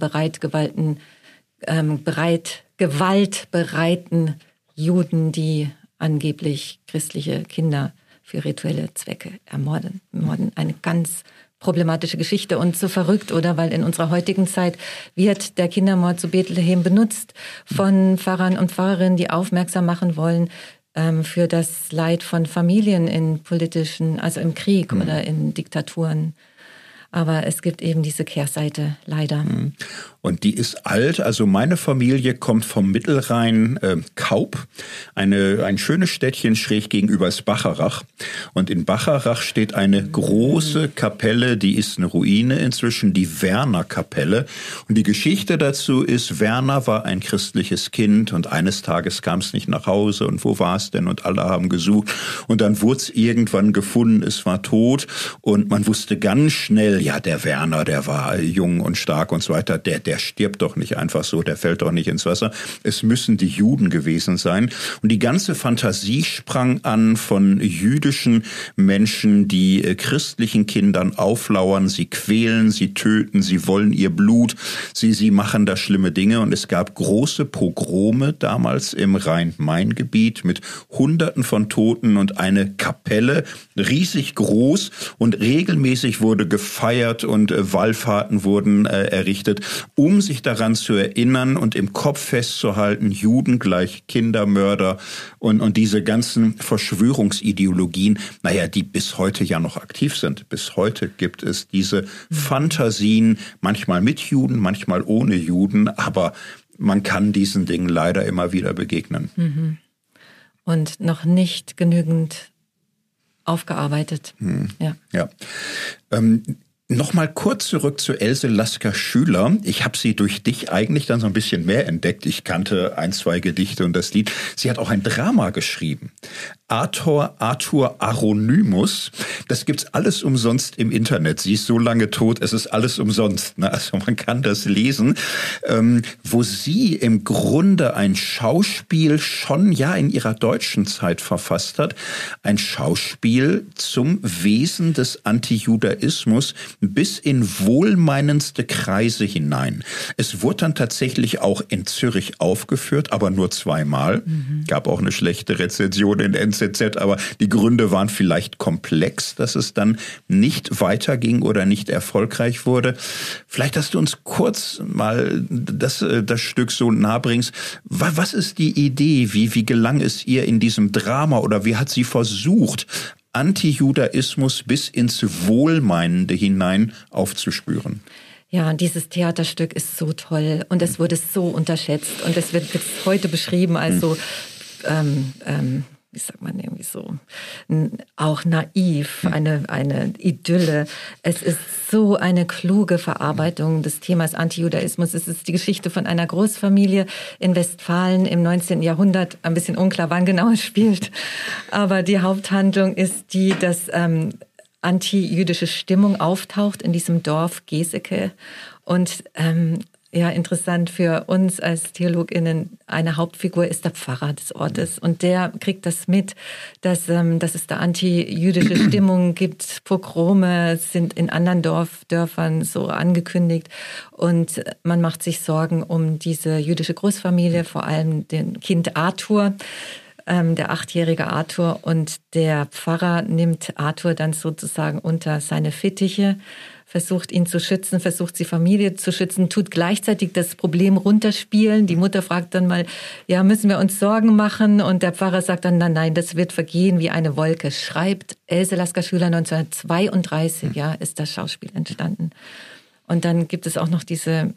gewaltbereiten Juden, die angeblich christliche Kinder für rituelle Zwecke ermorden. Eine ganz problematische Geschichte und so verrückt, oder? Weil in unserer heutigen Zeit wird der Kindermord zu Bethlehem benutzt von Pfarrern und Pfarrerinnen, die aufmerksam machen wollen für das Leid von Familien in politischen, also im Krieg oder in Diktaturen. Aber es gibt eben diese Kehrseite, leider. Und die ist alt. Also meine Familie kommt vom Mittelrhein, Kaup, ein schönes Städtchen schräg gegenüber ist Bacharach. Und in Bacharach steht eine große Kapelle, die ist eine Ruine inzwischen, die Werner-Kapelle. Und die Geschichte dazu ist, Werner war ein christliches Kind und eines Tages kam es nicht nach Hause. Und wo war es denn? Und alle haben gesucht. Und dann wurde es irgendwann gefunden, es war tot. Und man wusste ganz schnell, ja, der Werner, der war jung und stark und so weiter, der stirbt doch nicht einfach so, der fällt doch nicht ins Wasser. Es müssen die Juden gewesen sein. Und die ganze Fantasie sprang an von jüdischen Menschen, die christlichen Kindern auflauern, sie quälen, sie töten, sie wollen ihr Blut, sie machen da schlimme Dinge. Und es gab große Pogrome damals im Rhein-Main-Gebiet mit Hunderten von Toten und eine Kapelle, riesig groß, und regelmäßig wurde gefeiert und Wallfahrten wurden errichtet, um sich daran zu erinnern und im Kopf festzuhalten, Juden gleich Kindermörder und diese ganzen Verschwörungsideologien, die bis heute ja noch aktiv sind. Bis heute gibt es diese Fantasien, manchmal mit Juden, manchmal ohne Juden, aber man kann diesen Dingen leider immer wieder begegnen. Und noch nicht genügend aufgearbeitet. Ja. Nochmal kurz zurück zu Else Lasker-Schüler. Ich habe sie durch dich eigentlich dann so ein bisschen mehr entdeckt. Ich kannte 1, 2 Gedichte und das Lied. Sie hat auch ein Drama geschrieben. Arthur Aronymus. Das gibt's alles umsonst im Internet. Sie ist so lange tot, es ist alles umsonst. Also man kann das lesen, wo sie im Grunde ein Schauspiel schon in ihrer deutschen Zeit verfasst hat. Ein Schauspiel zum Wesen des Antijudaismus bis in wohlmeinendste Kreise hinein. Es wurde dann tatsächlich auch in Zürich aufgeführt, aber nur 2-mal. Gab auch eine schlechte Rezension in NZZ, aber die Gründe waren vielleicht komplex, dass es dann nicht weiterging oder nicht erfolgreich wurde. Vielleicht, dass du uns kurz mal das Stück so nahe bringst. Was ist die Idee? Wie gelang es ihr in diesem Drama oder wie hat sie versucht, Antijudaismus bis ins Wohlmeinende hinein aufzuspüren? Ja, dieses Theaterstück ist so toll und es wurde so unterschätzt und es wird bis heute beschrieben als so, wie sagt man irgendwie so, auch naiv, eine Idylle. Es ist so eine kluge Verarbeitung des Themas Antijudaismus. Es ist die Geschichte von einer Großfamilie in Westfalen im 19. Jahrhundert. Ein bisschen unklar, wann genau es spielt. Aber die Haupthandlung ist die, dass antijüdische Stimmung auftaucht in diesem Dorf Geseke. Und interessant für uns als TheologInnen, eine Hauptfigur ist der Pfarrer des Ortes. Und der kriegt das mit, dass es da antijüdische Stimmung gibt. Pogrome sind in anderen Dörfern so angekündigt. Und man macht sich Sorgen um diese jüdische Großfamilie, vor allem den Kind Arthur, der 8-jährige Arthur. Und der Pfarrer nimmt Arthur dann sozusagen unter seine Fittiche, versucht ihn zu schützen, versucht die Familie zu schützen, tut gleichzeitig das Problem runterspielen. Die Mutter fragt dann mal, ja, müssen wir uns Sorgen machen? Und der Pfarrer sagt dann, nein, das wird vergehen wie eine Wolke. Schreibt Else Lasker-Schüler 1932, ist das Schauspiel entstanden. Und dann gibt es auch noch diese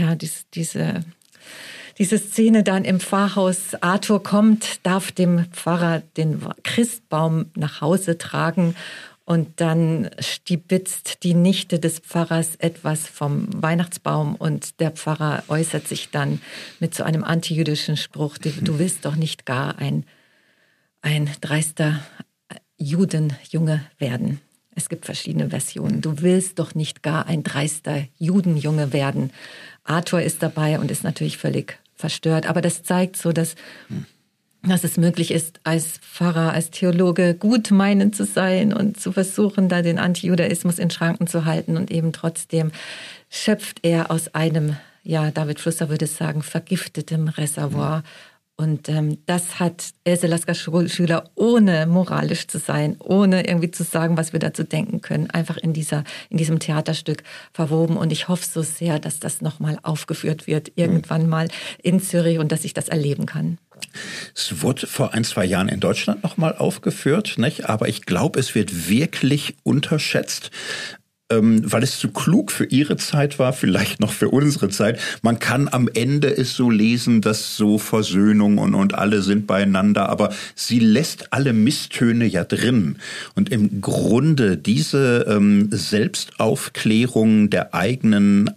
Szene dann im Pfarrhaus. Arthur kommt, darf dem Pfarrer den Christbaum nach Hause tragen. Und dann stibitzt die Nichte des Pfarrers etwas vom Weihnachtsbaum und der Pfarrer äußert sich dann mit so einem antijüdischen Spruch, du willst doch nicht gar ein dreister Judenjunge werden. Es gibt verschiedene Versionen. Du willst doch nicht gar ein dreister Judenjunge werden. Arthur ist dabei und ist natürlich völlig verstört. Aber das zeigt so, dass es möglich ist, als Pfarrer, als Theologe gut meinend zu sein und zu versuchen, da den Antijudaismus in Schranken zu halten. Und eben trotzdem schöpft er aus einem, ja, David Flusser würde sagen, vergiftetem Reservoir. Und das hat Else Lasker-Schüler, ohne moralisch zu sein, ohne irgendwie zu sagen, was wir dazu denken können, einfach in diesem Theaterstück verwoben. Und ich hoffe so sehr, dass das nochmal aufgeführt wird, irgendwann mal in Zürich, und dass ich das erleben kann. Es wurde vor 1-2 Jahren in Deutschland nochmal aufgeführt, nicht? Aber ich glaube, es wird wirklich unterschätzt. Weil es zu klug für ihre Zeit war, vielleicht noch für unsere Zeit. Man kann am Ende es so lesen, dass so Versöhnung und alle sind beieinander, aber sie lässt alle Misstöne ja drin. Und im Grunde diese Selbstaufklärung der eigenen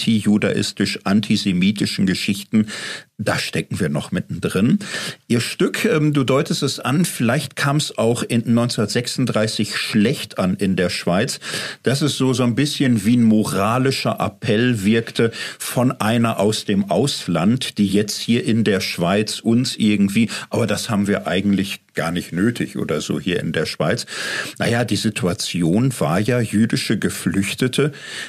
antijudaistisch-antisemitischen Geschichten, da stecken wir noch mittendrin. Ihr Stück, du deutest es an, vielleicht kam es auch in 1936 schlecht an in der Schweiz, dass es so ein bisschen wie ein moralischer Appell wirkte von einer aus dem Ausland, die jetzt hier in der Schweiz uns irgendwie, aber das haben wir eigentlich gar nicht nötig oder so hier in der Schweiz. Naja, die Situation war ja, jüdische Geflüchtete,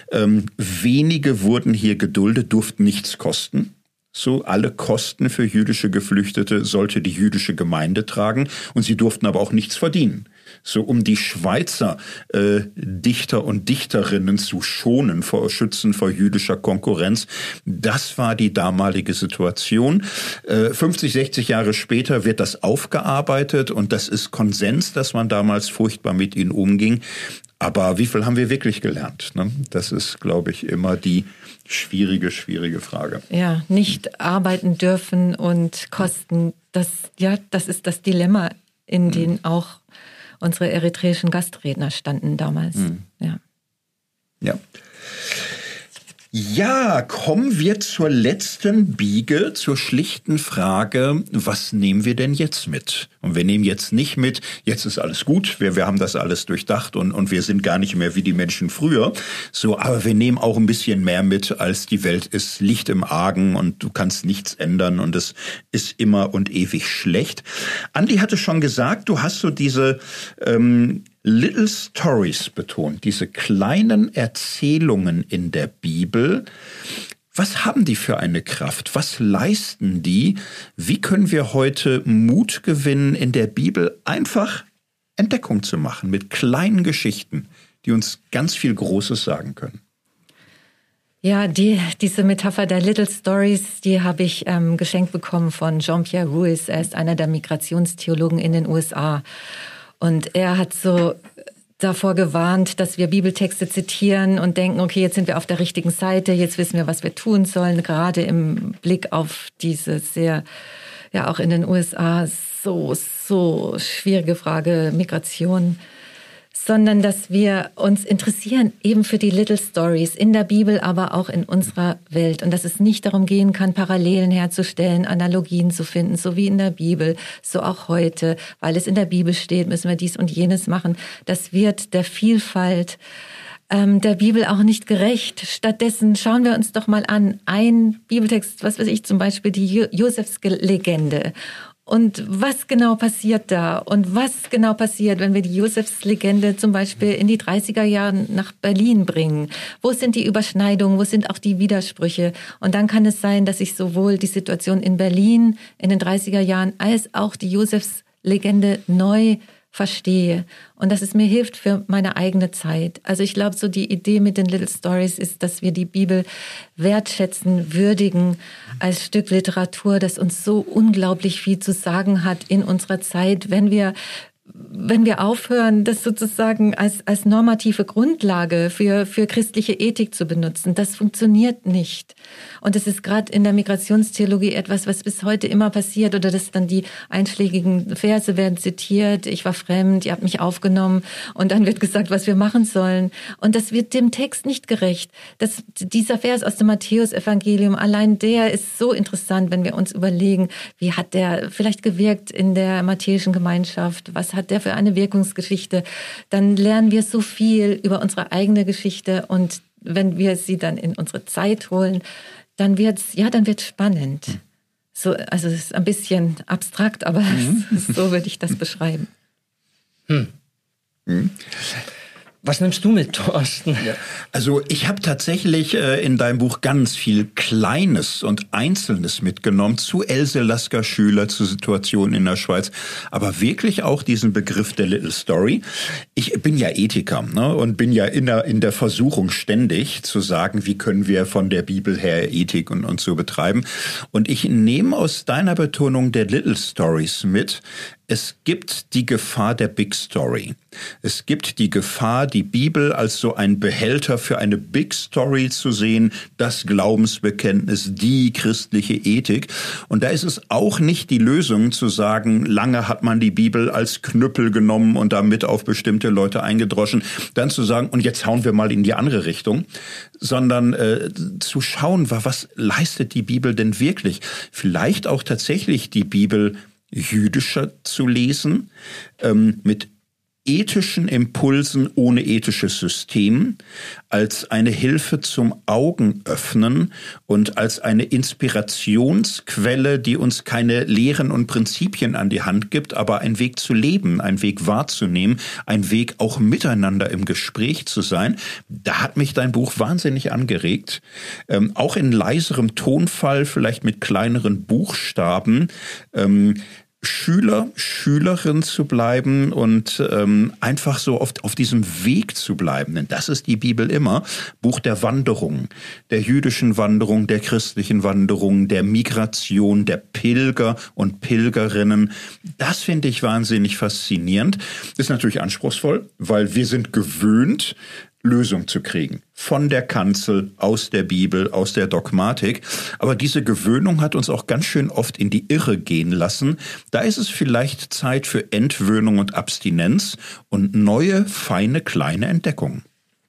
wenige wurden hier geduldet, durften nichts kosten. So, alle Kosten für jüdische Geflüchtete sollte die jüdische Gemeinde tragen und sie durften aber auch nichts verdienen. So, um die Schweizer Dichter und Dichterinnen zu schützen vor jüdischer Konkurrenz. Das war die damalige Situation. 50, 60 Jahre später wird das aufgearbeitet und das ist Konsens, dass man damals furchtbar mit ihnen umging. Aber wie viel haben wir wirklich gelernt? Ne? Das ist, glaube ich, immer die schwierige Frage. Ja, nicht arbeiten dürfen und Kosten, das ist das Dilemma, in dem auch unsere eritreischen Gastredner standen damals. Ja. Ja, kommen wir zur letzten Biege, zur schlichten Frage, was nehmen wir denn jetzt mit? Und wir nehmen jetzt nicht mit, jetzt ist alles gut, wir haben das alles durchdacht und wir sind gar nicht mehr wie die Menschen früher. So, aber wir nehmen auch ein bisschen mehr mit, als die Welt ist Licht im Argen und du kannst nichts ändern und es ist immer und ewig schlecht. Andi hatte schon gesagt, du hast so diese Little Stories betont, diese kleinen Erzählungen in der Bibel. Was haben die für eine Kraft? Was leisten die? Wie können wir heute Mut gewinnen, in der Bibel einfach Entdeckung zu machen mit kleinen Geschichten, die uns ganz viel Großes sagen können? Ja, diese Metapher der Little Stories, die habe ich geschenkt bekommen von Jean-Pierre Ruiz. Er ist einer der Migrationstheologen in den USA. Und er hat so davor gewarnt, dass wir Bibeltexte zitieren und denken, okay, jetzt sind wir auf der richtigen Seite, jetzt wissen wir, was wir tun sollen, gerade im Blick auf diese sehr, ja auch in den USA so schwierige Frage Migration, sondern dass wir uns interessieren eben für die Little Stories in der Bibel, aber auch in unserer Welt. Und dass es nicht darum gehen kann, Parallelen herzustellen, Analogien zu finden, so wie in der Bibel, so auch heute. Weil es in der Bibel steht, müssen wir dies und jenes machen. Das wird der Vielfalt der Bibel auch nicht gerecht. Stattdessen schauen wir uns doch mal an, ein Bibeltext, was weiß ich, zum Beispiel die Josefslegende. Und was genau passiert da? Und was genau passiert, wenn wir die Josefslegende zum Beispiel in die 30er Jahre nach Berlin bringen? Wo sind die Überschneidungen? Wo sind auch die Widersprüche? Und dann kann es sein, dass ich sowohl die Situation in Berlin in den 30er Jahren als auch die Josefslegende neu verstehe und dass es mir hilft für meine eigene Zeit. Also ich glaube, so die Idee mit den Little Stories ist, dass wir die Bibel wertschätzen, würdigen als Stück Literatur, das uns so unglaublich viel zu sagen hat in unserer Zeit, wenn wir aufhören, das sozusagen als normative Grundlage für christliche Ethik zu benutzen. Das funktioniert nicht. Und das ist gerade in der Migrationstheologie etwas, was bis heute immer passiert, oder dass dann die einschlägigen Verse werden zitiert. Ich war fremd, ihr habt mich aufgenommen, und dann wird gesagt, was wir machen sollen. Und das wird dem Text nicht gerecht. Dieser Vers aus dem Matthäus-Evangelium, allein der ist so interessant, wenn wir uns überlegen, wie hat der vielleicht gewirkt in der matthäischen Gemeinschaft? Was hat der für eine Wirkungsgeschichte, dann lernen wir so viel über unsere eigene Geschichte und wenn wir sie dann in unsere Zeit holen, dann wird's spannend. So, also es ist ein bisschen abstrakt, aber so würde ich das beschreiben. Was nimmst du mit, Thorsten? Ja. Also ich habe tatsächlich in deinem Buch ganz viel Kleines und Einzelnes mitgenommen zu Else Lasker Schüler, zu Situationen in der Schweiz, aber wirklich auch diesen Begriff der Little Story. Ich bin ja Ethiker, ne, und bin ja in der Versuchung ständig zu sagen, wie können wir von der Bibel her Ethik und so betreiben. Und ich nehme aus deiner Betonung der Little Stories mit, es gibt die Gefahr der Big Story. Es gibt die Gefahr, die Bibel als so ein Behälter für eine Big Story zu sehen, das Glaubensbekenntnis, die christliche Ethik. Und da ist es auch nicht die Lösung zu sagen, lange hat man die Bibel als Knüppel genommen und damit auf bestimmte Leute eingedroschen, dann zu sagen, und jetzt hauen wir mal in die andere Richtung, sondern zu schauen, was leistet die Bibel denn wirklich? Vielleicht auch tatsächlich die Bibel jüdischer zu lesen, mit ethischen Impulsen ohne ethisches System, als eine Hilfe zum Augenöffnen und als eine Inspirationsquelle, die uns keine Lehren und Prinzipien an die Hand gibt, aber ein Weg zu leben, ein Weg wahrzunehmen, ein Weg auch miteinander im Gespräch zu sein. Da hat mich dein Buch wahnsinnig angeregt. Auch in leiserem Tonfall, vielleicht mit kleineren Buchstaben, Schülerin zu bleiben und einfach so auf diesem Weg zu bleiben. Denn das ist die Bibel immer. Buch der Wanderung, der jüdischen Wanderung, der christlichen Wanderung, der Migration, der Pilger und Pilgerinnen. Das finde ich wahnsinnig faszinierend. Ist natürlich anspruchsvoll, weil wir sind gewöhnt, Lösung zu kriegen. Von der Kanzel, aus der Bibel, aus der Dogmatik. Aber diese Gewöhnung hat uns auch ganz schön oft in die Irre gehen lassen. Da ist es vielleicht Zeit für Entwöhnung und Abstinenz und neue, feine, kleine Entdeckungen.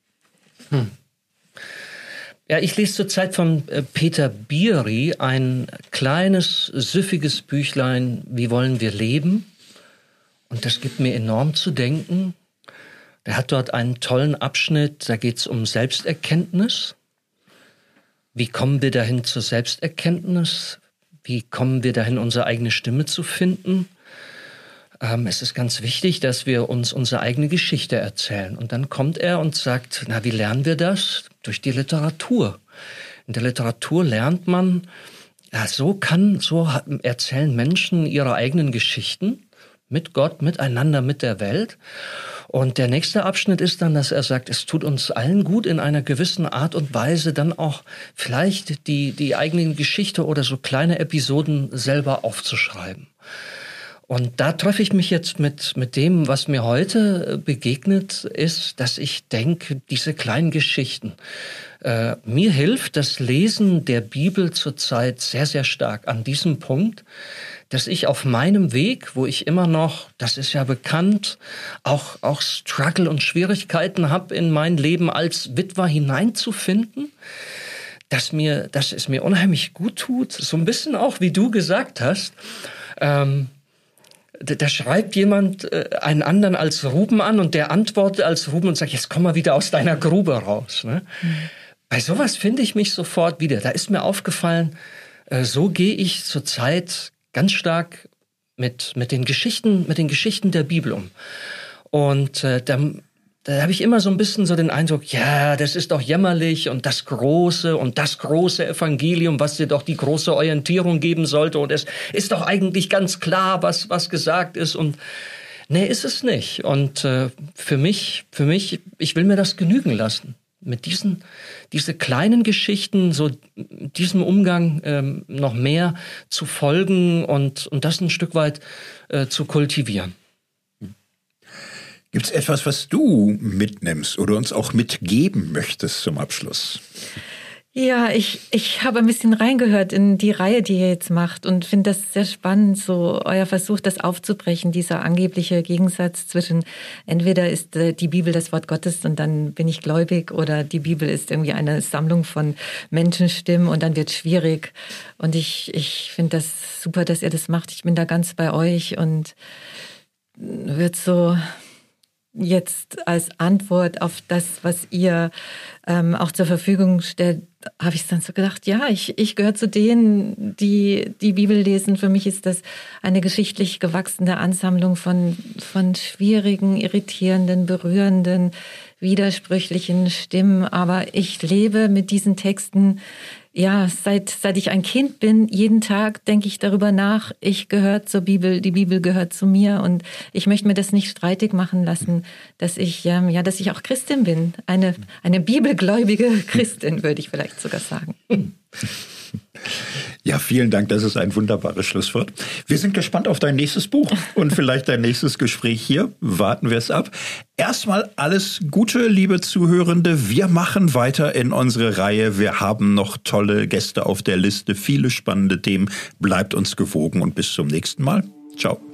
Ja, ich lese zurzeit von Peter Bieri ein kleines, süffiges Büchlein, Wie wollen wir leben? Und das gibt mir enorm zu denken. Er hat dort einen tollen Abschnitt, da geht es um Selbsterkenntnis. Wie kommen wir dahin zur Selbsterkenntnis? Wie kommen wir dahin, unsere eigene Stimme zu finden? Es ist ganz wichtig, dass wir uns unsere eigene Geschichte erzählen. Und dann kommt er und sagt, na, wie lernen wir das? Durch die Literatur. In der Literatur lernt man, ja, so erzählen Menschen ihre eigenen Geschichten mit Gott, miteinander, mit der Welt. Und der nächste Abschnitt ist dann, dass er sagt, es tut uns allen gut, in einer gewissen Art und Weise dann auch vielleicht die eigene Geschichte oder so kleine Episoden selber aufzuschreiben. Und da treffe ich mich jetzt mit dem, was mir heute begegnet ist, dass ich denke, diese kleinen Geschichten. Mir hilft das Lesen der Bibel zurzeit sehr, sehr stark an diesem Punkt, dass ich auf meinem Weg, wo ich immer noch, das ist ja bekannt, auch Struggle und Schwierigkeiten habe, in mein Leben als Witwer hineinzufinden, dass es mir unheimlich gut tut, so ein bisschen auch, wie du gesagt hast. Da schreibt jemand einen anderen als Ruben an und der antwortet als Ruben und sagt, jetzt komm mal wieder aus deiner Grube raus. Ne? Bei sowas finde ich mich sofort wieder. Da ist mir aufgefallen, so gehe ich zurzeit ganz stark mit den Geschichten der Bibel um. Und da habe ich immer so ein bisschen so den Eindruck, ja, das ist doch jämmerlich und das große Evangelium, was dir doch die große Orientierung geben sollte. Und es ist doch eigentlich ganz klar, was gesagt ist. Und nee, ist es nicht. Und für mich, ich will mir das genügen lassen. Mit diese kleinen Geschichten, so diesem Umgang noch mehr zu folgen und das ein Stück weit zu kultivieren. Gibt es etwas, was du mitnimmst oder uns auch mitgeben möchtest zum Abschluss? Ja, ich habe ein bisschen reingehört in die Reihe, die ihr jetzt macht und finde das sehr spannend, so euer Versuch, das aufzubrechen, dieser angebliche Gegensatz zwischen entweder ist die Bibel das Wort Gottes und dann bin ich gläubig oder die Bibel ist irgendwie eine Sammlung von Menschenstimmen und dann wird es schwierig. Und ich finde das super, dass ihr das macht. Ich bin da ganz bei euch und wird so jetzt als Antwort auf das, was ihr auch zur Verfügung stellt, habe ich dann so gedacht, ja, ich gehöre zu denen, die die Bibel lesen. Für mich ist das eine geschichtlich gewachsene Ansammlung von schwierigen, irritierenden, berührenden, widersprüchlichen Stimmen. Aber ich lebe mit diesen Texten, ja, seit ich ein Kind bin, jeden Tag denke ich darüber nach, ich gehöre zur Bibel, die Bibel gehört zu mir und ich möchte mir das nicht streitig machen lassen, dass ich auch Christin bin. Eine bibelgläubige Christin, würde ich vielleicht sogar sagen. Ja, vielen Dank, das ist ein wunderbares Schlusswort. Wir sind gespannt auf dein nächstes Buch und vielleicht dein nächstes Gespräch hier. Warten wir es ab. Erstmal alles Gute, liebe Zuhörende. Wir machen weiter in unsere Reihe. Wir haben noch tolle Gäste auf der Liste, viele spannende Themen. Bleibt uns gewogen und bis zum nächsten Mal. Ciao.